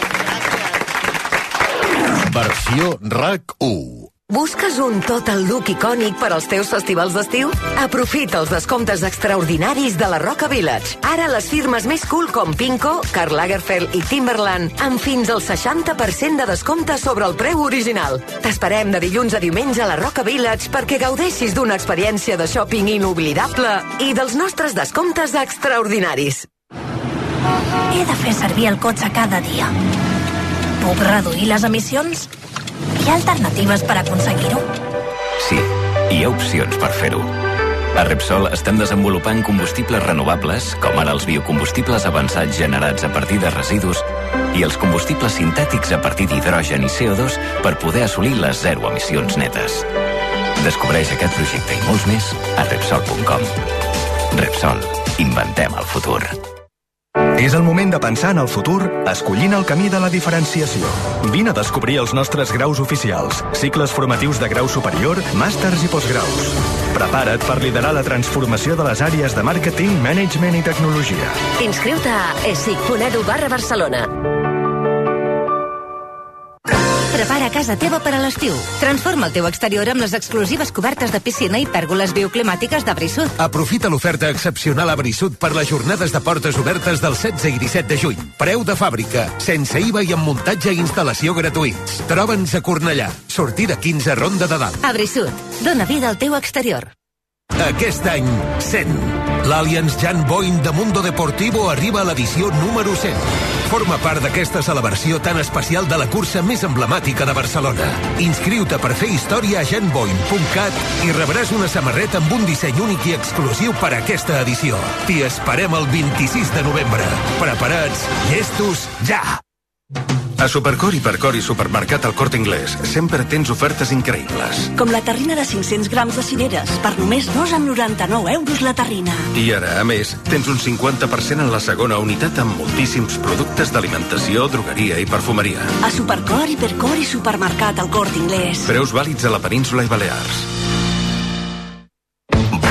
Versió RAC u. Busques un total look icònic per als teus festivals d'estiu? Aprofita els descomptes extraordinaris de la Roca Village. Ara les firmes més cool com Pinko, Karl Lagerfeld i Timberland amb fins al seixanta per cent de descompte sobre el preu original. T'esperem de dilluns a diumenge a la Roca Village perquè gaudeixis d'una experiència de shopping inoblidable i dels nostres descomptes extraordinaris. He de fer servir el cotxe cada dia. Puc reduir les emissions? Hi ha alternatives per aconseguir-ho? Sí, hi ha opcions per fer-ho. A Repsol estem desenvolupant combustibles renovables, com ara els biocombustibles avançats generats a partir de residus i els combustibles sintètics a partir d'hidrogen i C O dos per poder assolir les zero emissions netes. Descobreix aquest projecte i molts més a Repsol punt com. Repsol. Inventem el futur. És el moment de pensar en el futur escollint el camí de la diferenciació. Vine a descobrir els nostres graus oficials, cicles formatius de grau superior, màsters i postgraus. Prepara't per liderar la transformació de les àrees de màrqueting, management i tecnologia. Inscriu-te a esic punt edu barra Barcelona. Prepara casa teva per a l'estiu. Transforma el teu exterior amb les exclusives cobertes de piscina i pèrgoles bioclimàtiques de Brisut. Aprofita l'oferta excepcional a Brisut per les jornades de portes obertes del setze i disset de juny. Preu de fàbrica, sense I V A i amb muntatge i instal·lació gratuïts. Troba'ns a Cornellà. Sortida quinze, Ronda de Dalt. A Brisut, dona vida al teu exterior. Aquest any, cent. L'Allianz Jan Boyne de Mundo Deportivo arriba a l'edició número cent. Forma part d'aquesta celebració tan especial de la cursa més emblemàtica de Barcelona. Inscriu-te per fer història a jan boyne punt cat i rebràs una samarreta amb un disseny únic i exclusiu per a aquesta edició. T'hi esperem el vint-i-sis de novembre. Preparats, llestos, ja! A Supercor, Hipercor i Supermercat El Corte Inglés sempre tens ofertes increïbles. Com la terrina de cinc-cents grams de cireres, per només dos coma noranta-nou euros la terrina. I ara, a més, tens un cinquanta per cent en la segona unitat amb moltíssims productes d'alimentació, drogueria i perfumeria. A Supercor, Hipercor i Supermercat El Corte Inglés. Preus vàlids a la península i Balears.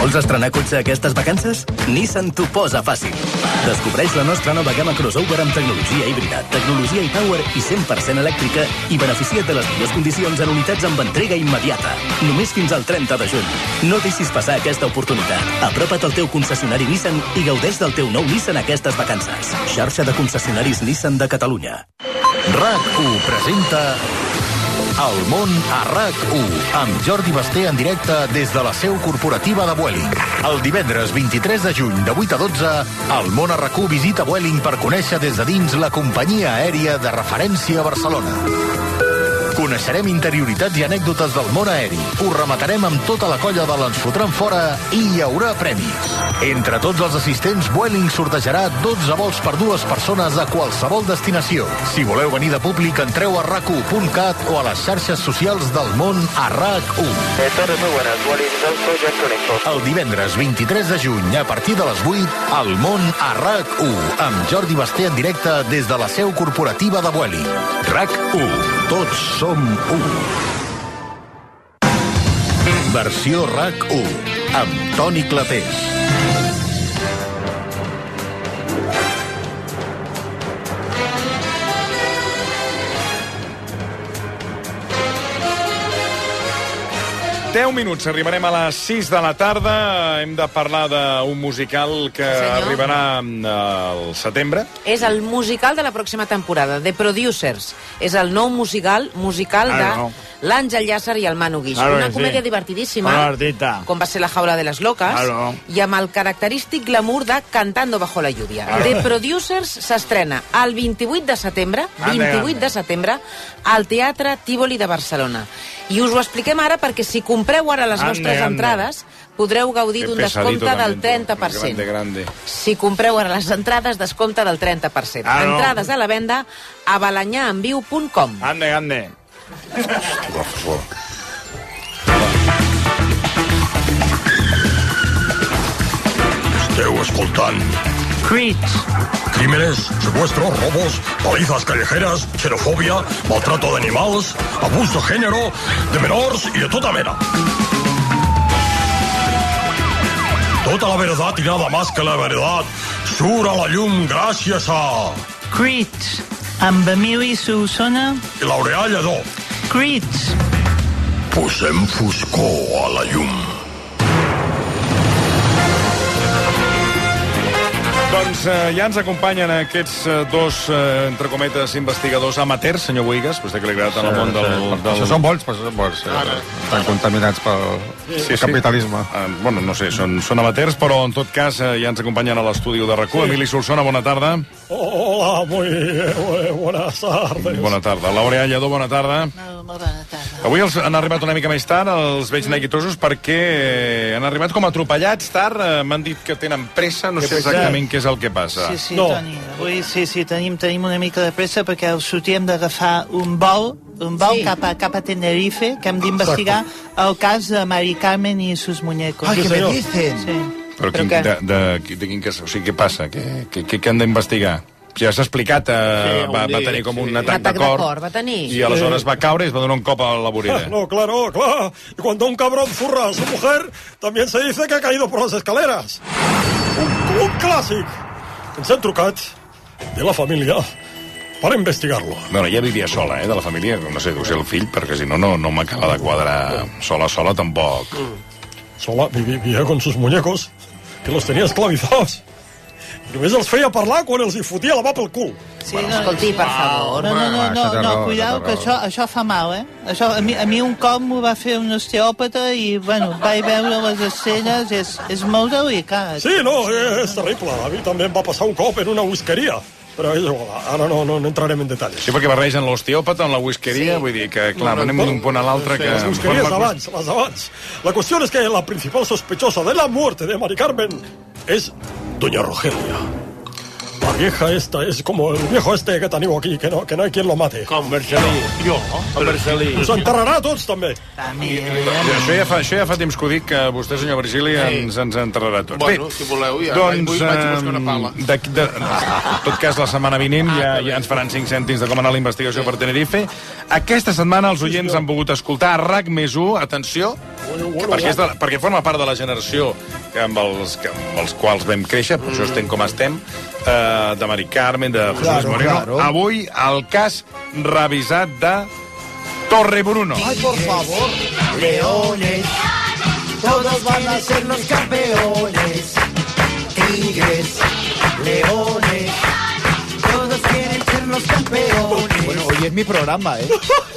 Vols estrenar cotxe aquestes vacances? Nissan t'ho posa fàcil. Descobreix la nostra nova gamma crossover amb tecnologia híbrida, tecnologia e-Power i cent per cent elèctrica i beneficia't de les millors condicions en unitats amb entrega immediata. Només fins al trenta de juny. No deixis passar aquesta oportunitat. Apropa't al teu concessionari Nissan i gaudeix del teu nou Nissan aquestes vacances. Xarxa de concessionaris Nissan de Catalunya. RAC u presenta El món a RAC u, amb Jordi Basté en directe des de la seu corporativa de Vueling. El divendres vint-i-tres de juny de vuit a dotze, El món a RAC u visita Vueling per conèixer des de dins la companyia aèria de referència a Barcelona. Coneixerem interioritats i anècdotes del món aeri. Ho rematarem amb tota la colla de l'Ens fotran fora i hi haurà premis. Entre tots els assistents, Vueling sortejarà dotze vols per dues persones a qualsevol destinació. Si voleu venir de públic, entreu a rac u punt cat o a les xarxes socials del món a RAC u. El divendres vint-i-tres de juny, a partir de les vuit, El món a RAC u, amb Jordi Basté en directe des de la seu corporativa de Vueling. RAC u. Tots som u. Versió RAC u, amb Toni Clapés. deu minuts, arribarem a les sis de la tarda. Hem de parlar d'un musical que Senyor. arribarà al setembre. És el musical de la pròxima temporada, The Producers. És el nou musical musical de Ah, no. l'Àngel Llàcer i el Manu Guix. Claro Una que sí. comèdia divertidíssima, Una artista. com va ser La jaula de les loques, Claro. i amb el característic glamour de Cantando bajo la lluvia. Claro. The Producers s'estrena el vint-i-vuit de setembre, Ande, vint-i-vuit ande. de setembre, al Teatre Tívoli de Barcelona. I us ho expliquem ara perquè si compreu ara les Ande, vostres ande. entrades, podreu gaudir d'un descompte del trenta per cent. Grande, grande. Si compreu ara les entrades, descompte del trenta per cent. Ah, no. Entrades a la venda a balanyaenviu punt com. Ande, ande. Per favor. Esteu escoltant Creeds. crímenes, secuestros, robos, palizas callejeras, xenofobia, maltrato de animals, abús de género, de menors i de tota mena. Tota la verdad y nada más que la verdad surt a la llum gràcies a... Creeds. Amb Emili Solsona. I L'Aureà Lledó. Creeds. Posem foscor a la llum. Doncs eh, ja ens acompanyen aquests eh, dos, eh, entre cometes, investigadors amateurs, senyor Boigas, vostè que li agrada tant el món del... del... Això són bons, però són bons. Eh? Estan contaminats pel Sí, sí. capitalisme. Uh, bueno, no sé, són, són amateurs, però en tot cas eh, ja ens acompanyen a l'estudi de RAC u. Sí. Emili Solsona, bona tarda. Hola, muy, muy buenas tardes. Bona tarda. L'Aureà Lledó, bona tarda. Avui els han arribat una mica més tard, els veig neguitosos, perquè eh, han arribat com atropellats tard. Eh, M'han dit que tenen pressa, no sé exactament què és el que passa. Sí, sí, no. Toni. Avui sí, sí, tenim, tenim una mica de pressa perquè sortíem d'agafar un vol, un vol sí. cap, a, cap a Tenerife, que hem d'investigar el cas de Mari Carmen i sus muñecos. Ai, què me dicen? Sí. Però, Però quin, de, de, de, de quin cas, o sigui, què passa? Què, què, què han d'investigar? Ja s'ha explicat, eh, Sí, va, va sí, tenir com un sí. atac, Atac de de cor, cor, va tenir. i aleshores va caure i es va donar un cop a la vorera. No, claro, claro. Y cuando un cabrón zurra a su mujer, también se dice que ha caído por las escaleras. Un, un clàssic. Ens hem trucat de la família per investigar-lo. Bueno, ja vivia sola, eh, de la família, no sé, deu ser el fill, perquè si no, no, no m'acaba de quadrar. Sola, sola, tampoc. Sola vivia con sus muñecos, que los tenía esclavizados. I només els feia parlar quan els hi fotia la mà pel cul. Sí, no, escolti, per favor. No, no, no, no, no, no cuidao, que això, això fa mal, eh? Això, a, mi, a mi un cop m'ho va fer un osteòpata i, bueno, vaig veure les escenes, és, és molt delicat. Sí, no, és terrible. A mi també em va passar un cop en una whiskeria. Però és igual, ara no, no, no entrarem en detalls. Sí, perquè barregen l'osteòpata amb la whiskeria, sí. Vull dir que, clar, No, no, anem no. d'un punt a l'altre que... Les whiskeries d'abans, les d'abans. La qüestió és que la principal sospechosa de la muerte de Mari Carmen és Doña Rogelia. La vieja esta es como el viejo este que teniu aquí, que no, que no hay quien lo mate. Com, Marcelí? Jo? El Marcelí. Us enterrarà a tots, també. I, això, ja fa, això ja fa temps que ho dic, que vostè, senyor Virgili, ens, ens enterrarà tots. Bueno, Bé, si voleu, ja doncs, vaig a buscar una pala. De, de, en tot cas, la setmana vinent ja, ja ens faran cinc cèntims de com anar la investigació per Tenerife. Aquesta setmana els oients han pogut escoltar RAC més u, atenció, perquè, és de, perquè forma part de la generació amb els, que, amb els quals vam créixer, per això estem com estem, eh, de Mari Carmen, de José Luis Moreno. Claro. Avui, el cas revisat de Torrebruno. Ay, por favor. Leones, todos van a ser los campeones. Tigres, leones, todos quieren ser los campeones. Bueno, hoy es mi programa, ¿eh?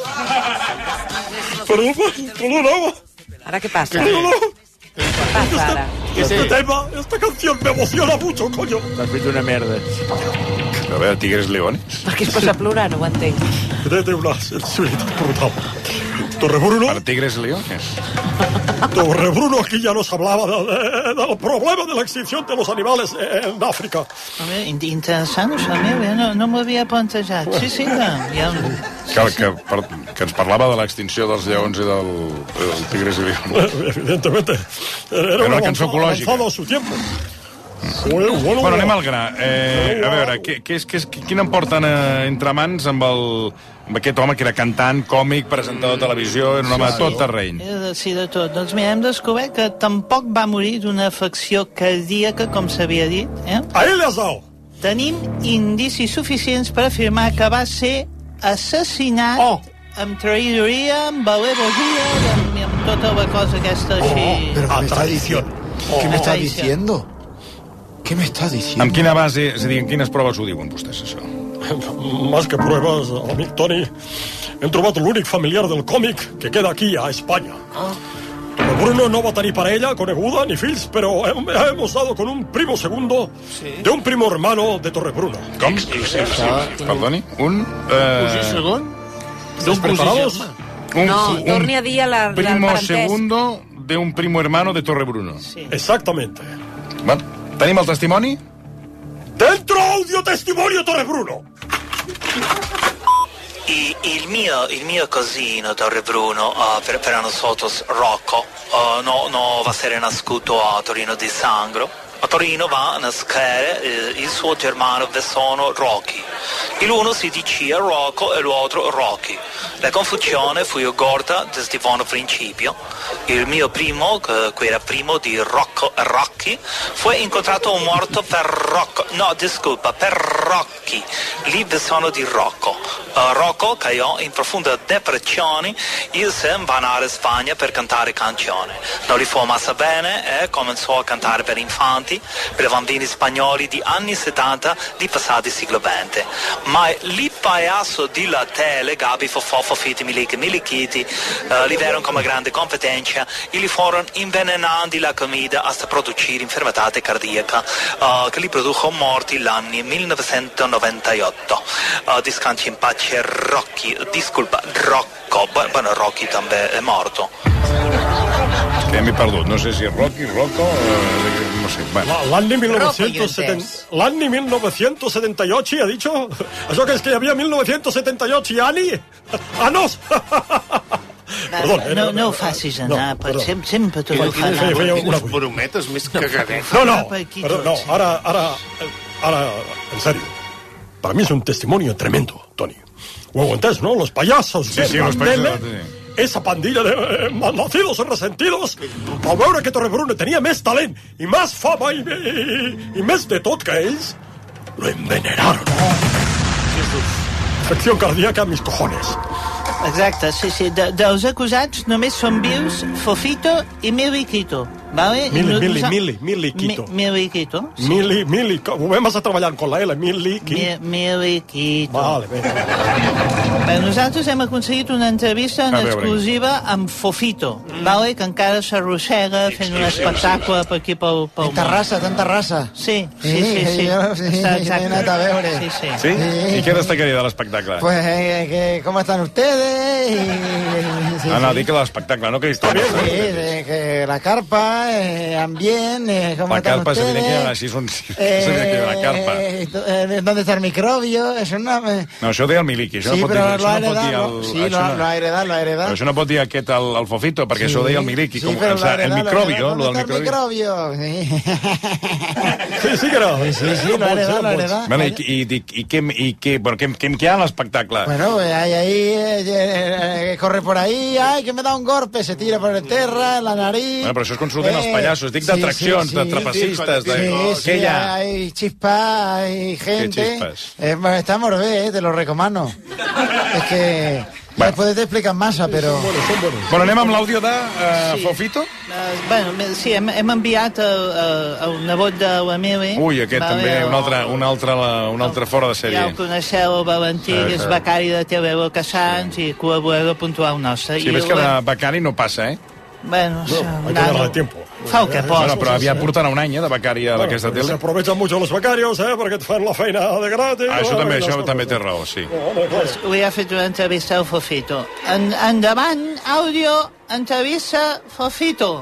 Perdón, perdón. ¿Ahora qué pasa? ¿Qué pasa ahora? Este tema, esta canción me emociona mucho, coño. T'has fet una merda. A veure, Tigres Leones. Per què es posa a plorar? No ho entenc. Té una sensibilitat brutal. Torrebruno. Per Tigres Leones. Torrebruno, aquí ya nos hablaba de, de, del problema de la extinción de los animales en África. Home, interessant, això meu, eh? no, no m'ho havia plantejat. Sí, sí, que hi ha un... Que, que, per, que ens parlava de l'extinció dels lleons i del, del Tigres i Leones. Evidentemente. Era, era una cançó ecològica. Avanzado a su tiempo. Bueno, bueno, bueno, anem al gra. Eh, a veure, què, què és, què és, quina em porten eh, entre mans amb, el, amb aquest home que era cantant, còmic, presentador de televisió, era un home de tot terreny? Sí, de tot. Doncs mira, hem descobert que tampoc va morir d'una afecció cardíaca, com s'havia dit. Eh? A ell has dado. Tenim indicis suficients per afirmar que va ser assassinat oh. amb traïdoria, amb alevosia, amb, amb tota la cosa aquesta així... Oh, però què m'està dient? Oh. Què m'està diciendo? Què m'està dient? Amb quina base, és a dir, en quines proves ho diuen vostès, això? Más que pruebas, amic Toni, hem trobat l'únic familiar del còmic que queda aquí, a Espanya. Ah. Bruno no va tenir parella coneguda ni fills, però hem, hemos dado con un primo segundo sí. de un primo hermano de Torrebruno. Com? Sí, sí, sí. Perdoni? Un... Eh... ¿Cosí segon? ¿Estás preparados? Un, no, un torni a dir a la, primo la segundo de un primo hermano de Torrebruno. Sí. Exactamente. Va, tenim el testimoni? Dentro audio testimonio Torrebruno! I, il, mio, il mio cosino Torrebruno, uh, per, per nosotros Rocco, uh, no, no va a essere nascuto a Torino di Sangro. A Torino va a nascere eh, il suo germano Vessono Rocky. L'uno si diceva Rocco e l'altro Rocky. La confusione fu ogorta desde buon principio. Il mio primo, che era primo di Rocco e Rocky, fu incontrato morto per Rocco, no, disculpa, per Rocky, lì Vessono di Rocco. Uh, Rocco caiò in profonda depressione e se andò in Spagna per cantare canzoni. Non li fu massa bene e cominciò a cantare per infanti, per bambini spagnoli di anni settanta di passati secolo venti. Ma lì payaso di la tele, Gabi Fofo, Fofiti, Miliki, Milichiti, uh, li verono come grande competenza e li furono invenenando la comida hasta producire infermità cardiaca, uh, che li produjo morti l'anno millenovecentonovantotto. Uh, descansi in pace Rocky, disculpa, Rocco, bueno, Rocky també è morto. Que m'he perdut, no sé si és Rocky, Rocco, eh, no sé. Bueno. L'anni mil novecientos setenta y ocho, ha dicho? Això que és que hi havia mil novecientos setenta y ocho anni? Anos! Perdó, no, no ho facis anar, no, per sempre, sempre t'ho vull fer anar. Quines brometes més cagadetes. No, no, perdó, no, ara, ara, ara, en serio. Para mí es un testimonio tremendo, Toni. Ho heu entès, ¿no? Los payasos. Sí, sí, los payasos. Esa pandilla de eh, malnacidos y resentidos, al veure que Torrebruno tenia més talent i més fama i, i, i més de tot que ells, lo envenenaron. Afección cardíaca a mis cojones. Exacte, sí, sí. De, dels acusats només són vius Fofito i Miliquito. Vale? Mili, Mili, Mili, Miliquito. Mi, Miliquito. Sí. Mili, Mili, ho vam estar treballant con la L, Miliquito. Mi, Miliquito. Vale, venga. Bé, nosaltres hem aconseguit una entrevista en exclusiva amb Fofito, vale? Que encara s'arrossega fent un espectacle per aquí pel, pel en Terrassa, en Terrassa. Sí, sí, sí. sí, sí. Jo, sí, Està he anat a veure. Sí, sí. Sí? I què destacaria de l'espectacle? Pues, eh, que, ¿cómo están ustedes? Y, y, sí, Ah, no, sí. dic que l'espectacle, no que està Sí, eh, que la carpa, eh, ambient, eh, ¿cómo La están carpa se ustedes? tiene que dar así, son... se tiene que dar la carpa. Eh, eh, ¿Dónde está el microbio? Es una... eh, No, això ho deia el Miliki, això Sí, no pot dir, però això lo ha no pot dir heredat, el... no? Sí, això lo, no- lo ha heredat, lo ha heredat. Però això no pot dir aquest el, el Fofito, perquè Sí, això ho deia el Miliki. sí, com, però o sea, lo ha el heredat, microbio, lo lo ha del heredat, microbio. el microbio, sí. Sí, sí que no. Sí, sí, sí, lo ha heredado, lo ha heredado. Bueno, i, i, i, i, què, i què, bueno, què, què, què hi ha a l'espectacle? Bueno, pues hay ahí, eh, eh, corre por ahí, ay, que me da un golpe, se tira por el terra, la nariz... Bueno, però això és consultant els pallassos, dic sí, d'atraccions, sí, de sí. trapecistes, de... Sí, sí, Què hi ha? hay chispas, hay gente... chispas? Eh, bueno, está Morbé, eh, te lo recomano. Es que... Ja después te explican massa, però... Bueno, anem amb l'àudio de uh, Sí. Fofito? Uh, bueno, sí, hem, hem enviat el, el, el nebot de l'Emili. Ui, aquest vale, també, el- un altre, un altre, un altre fora de Ja sèrie. el coneixeu, el Valentí, Sí, que és sí. becari de T V Cassans i col·laborador puntual nostre. Si I ves que ho hem- de becari no passa, eh? Bueno, No, hay que nada. darle tiempo. Fa el que pot. Bueno, però havia portat un any, eh, de becari a aquesta Bueno, se tele. aprovechan mucho los becarios, eh, perquè et fan la feina de gratis. Ah, això també, Bueno, això no, també té raó, sí. Pues, li ha fet una entrevista al Fofito. En, endavant, àudio, entrevista, Fofito.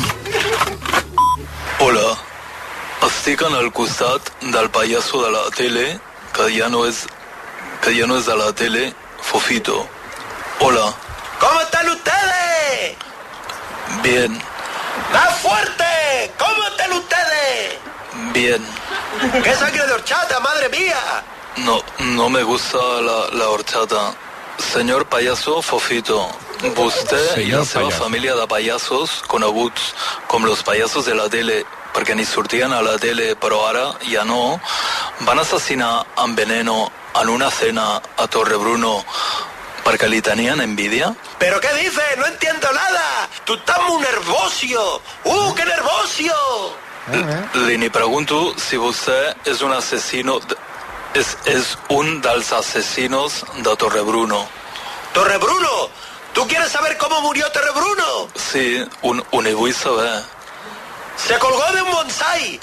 Hola, estic en el costat del pallasso de la tele, que ja no és, que ja no és de la tele, Fofito. Hola. ¿Cómo están ustedes? Bien, ¡Más fuerte! ¿Cómo están ustedes? bien. ¡Qué sangre de horchata, madre mía! No, no me gusta la, la horchata. Senyor pallasso Fofito, vostè i Senyor la seva pallasso. família de pallassos coneguts com los pallassos de la tele, perquè ni sortien a la tele, però ara ja no, van assassinar amb veneno en una cena a Torrebruno perquè li tenien envidia? ¿Pero qué dices? No entiendo nada. Tú estás muy nervosio. ¡Uh, qué nervosio! Li ni pregunto si vostè és un assassino... De, és, és un dels assassinos de Torrebruno. ¡Torrebruno! ¿Tú quieres saber cómo murió Torrebruno? Sí, un, un hi vull saber. Se colgó de un bonsai.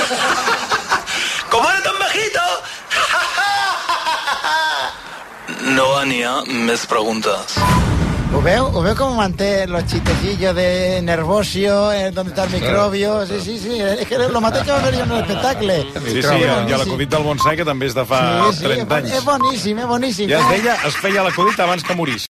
Como era tan bajito. No n'hi ha més preguntes. ¿Ho veu? ¿Ho veu com manté los chistecillos de nervosio, eh, donde está el microbio? Sí, sí, sí, es que lo mateix que va haver jo en l'espectacle. Sí, sí, hi ha l'acudit del bonsai, que també és de fa Sí, sí, trenta és, anys. és boníssim, és boníssim. Ja es deia, es feia l'acudit abans que morís.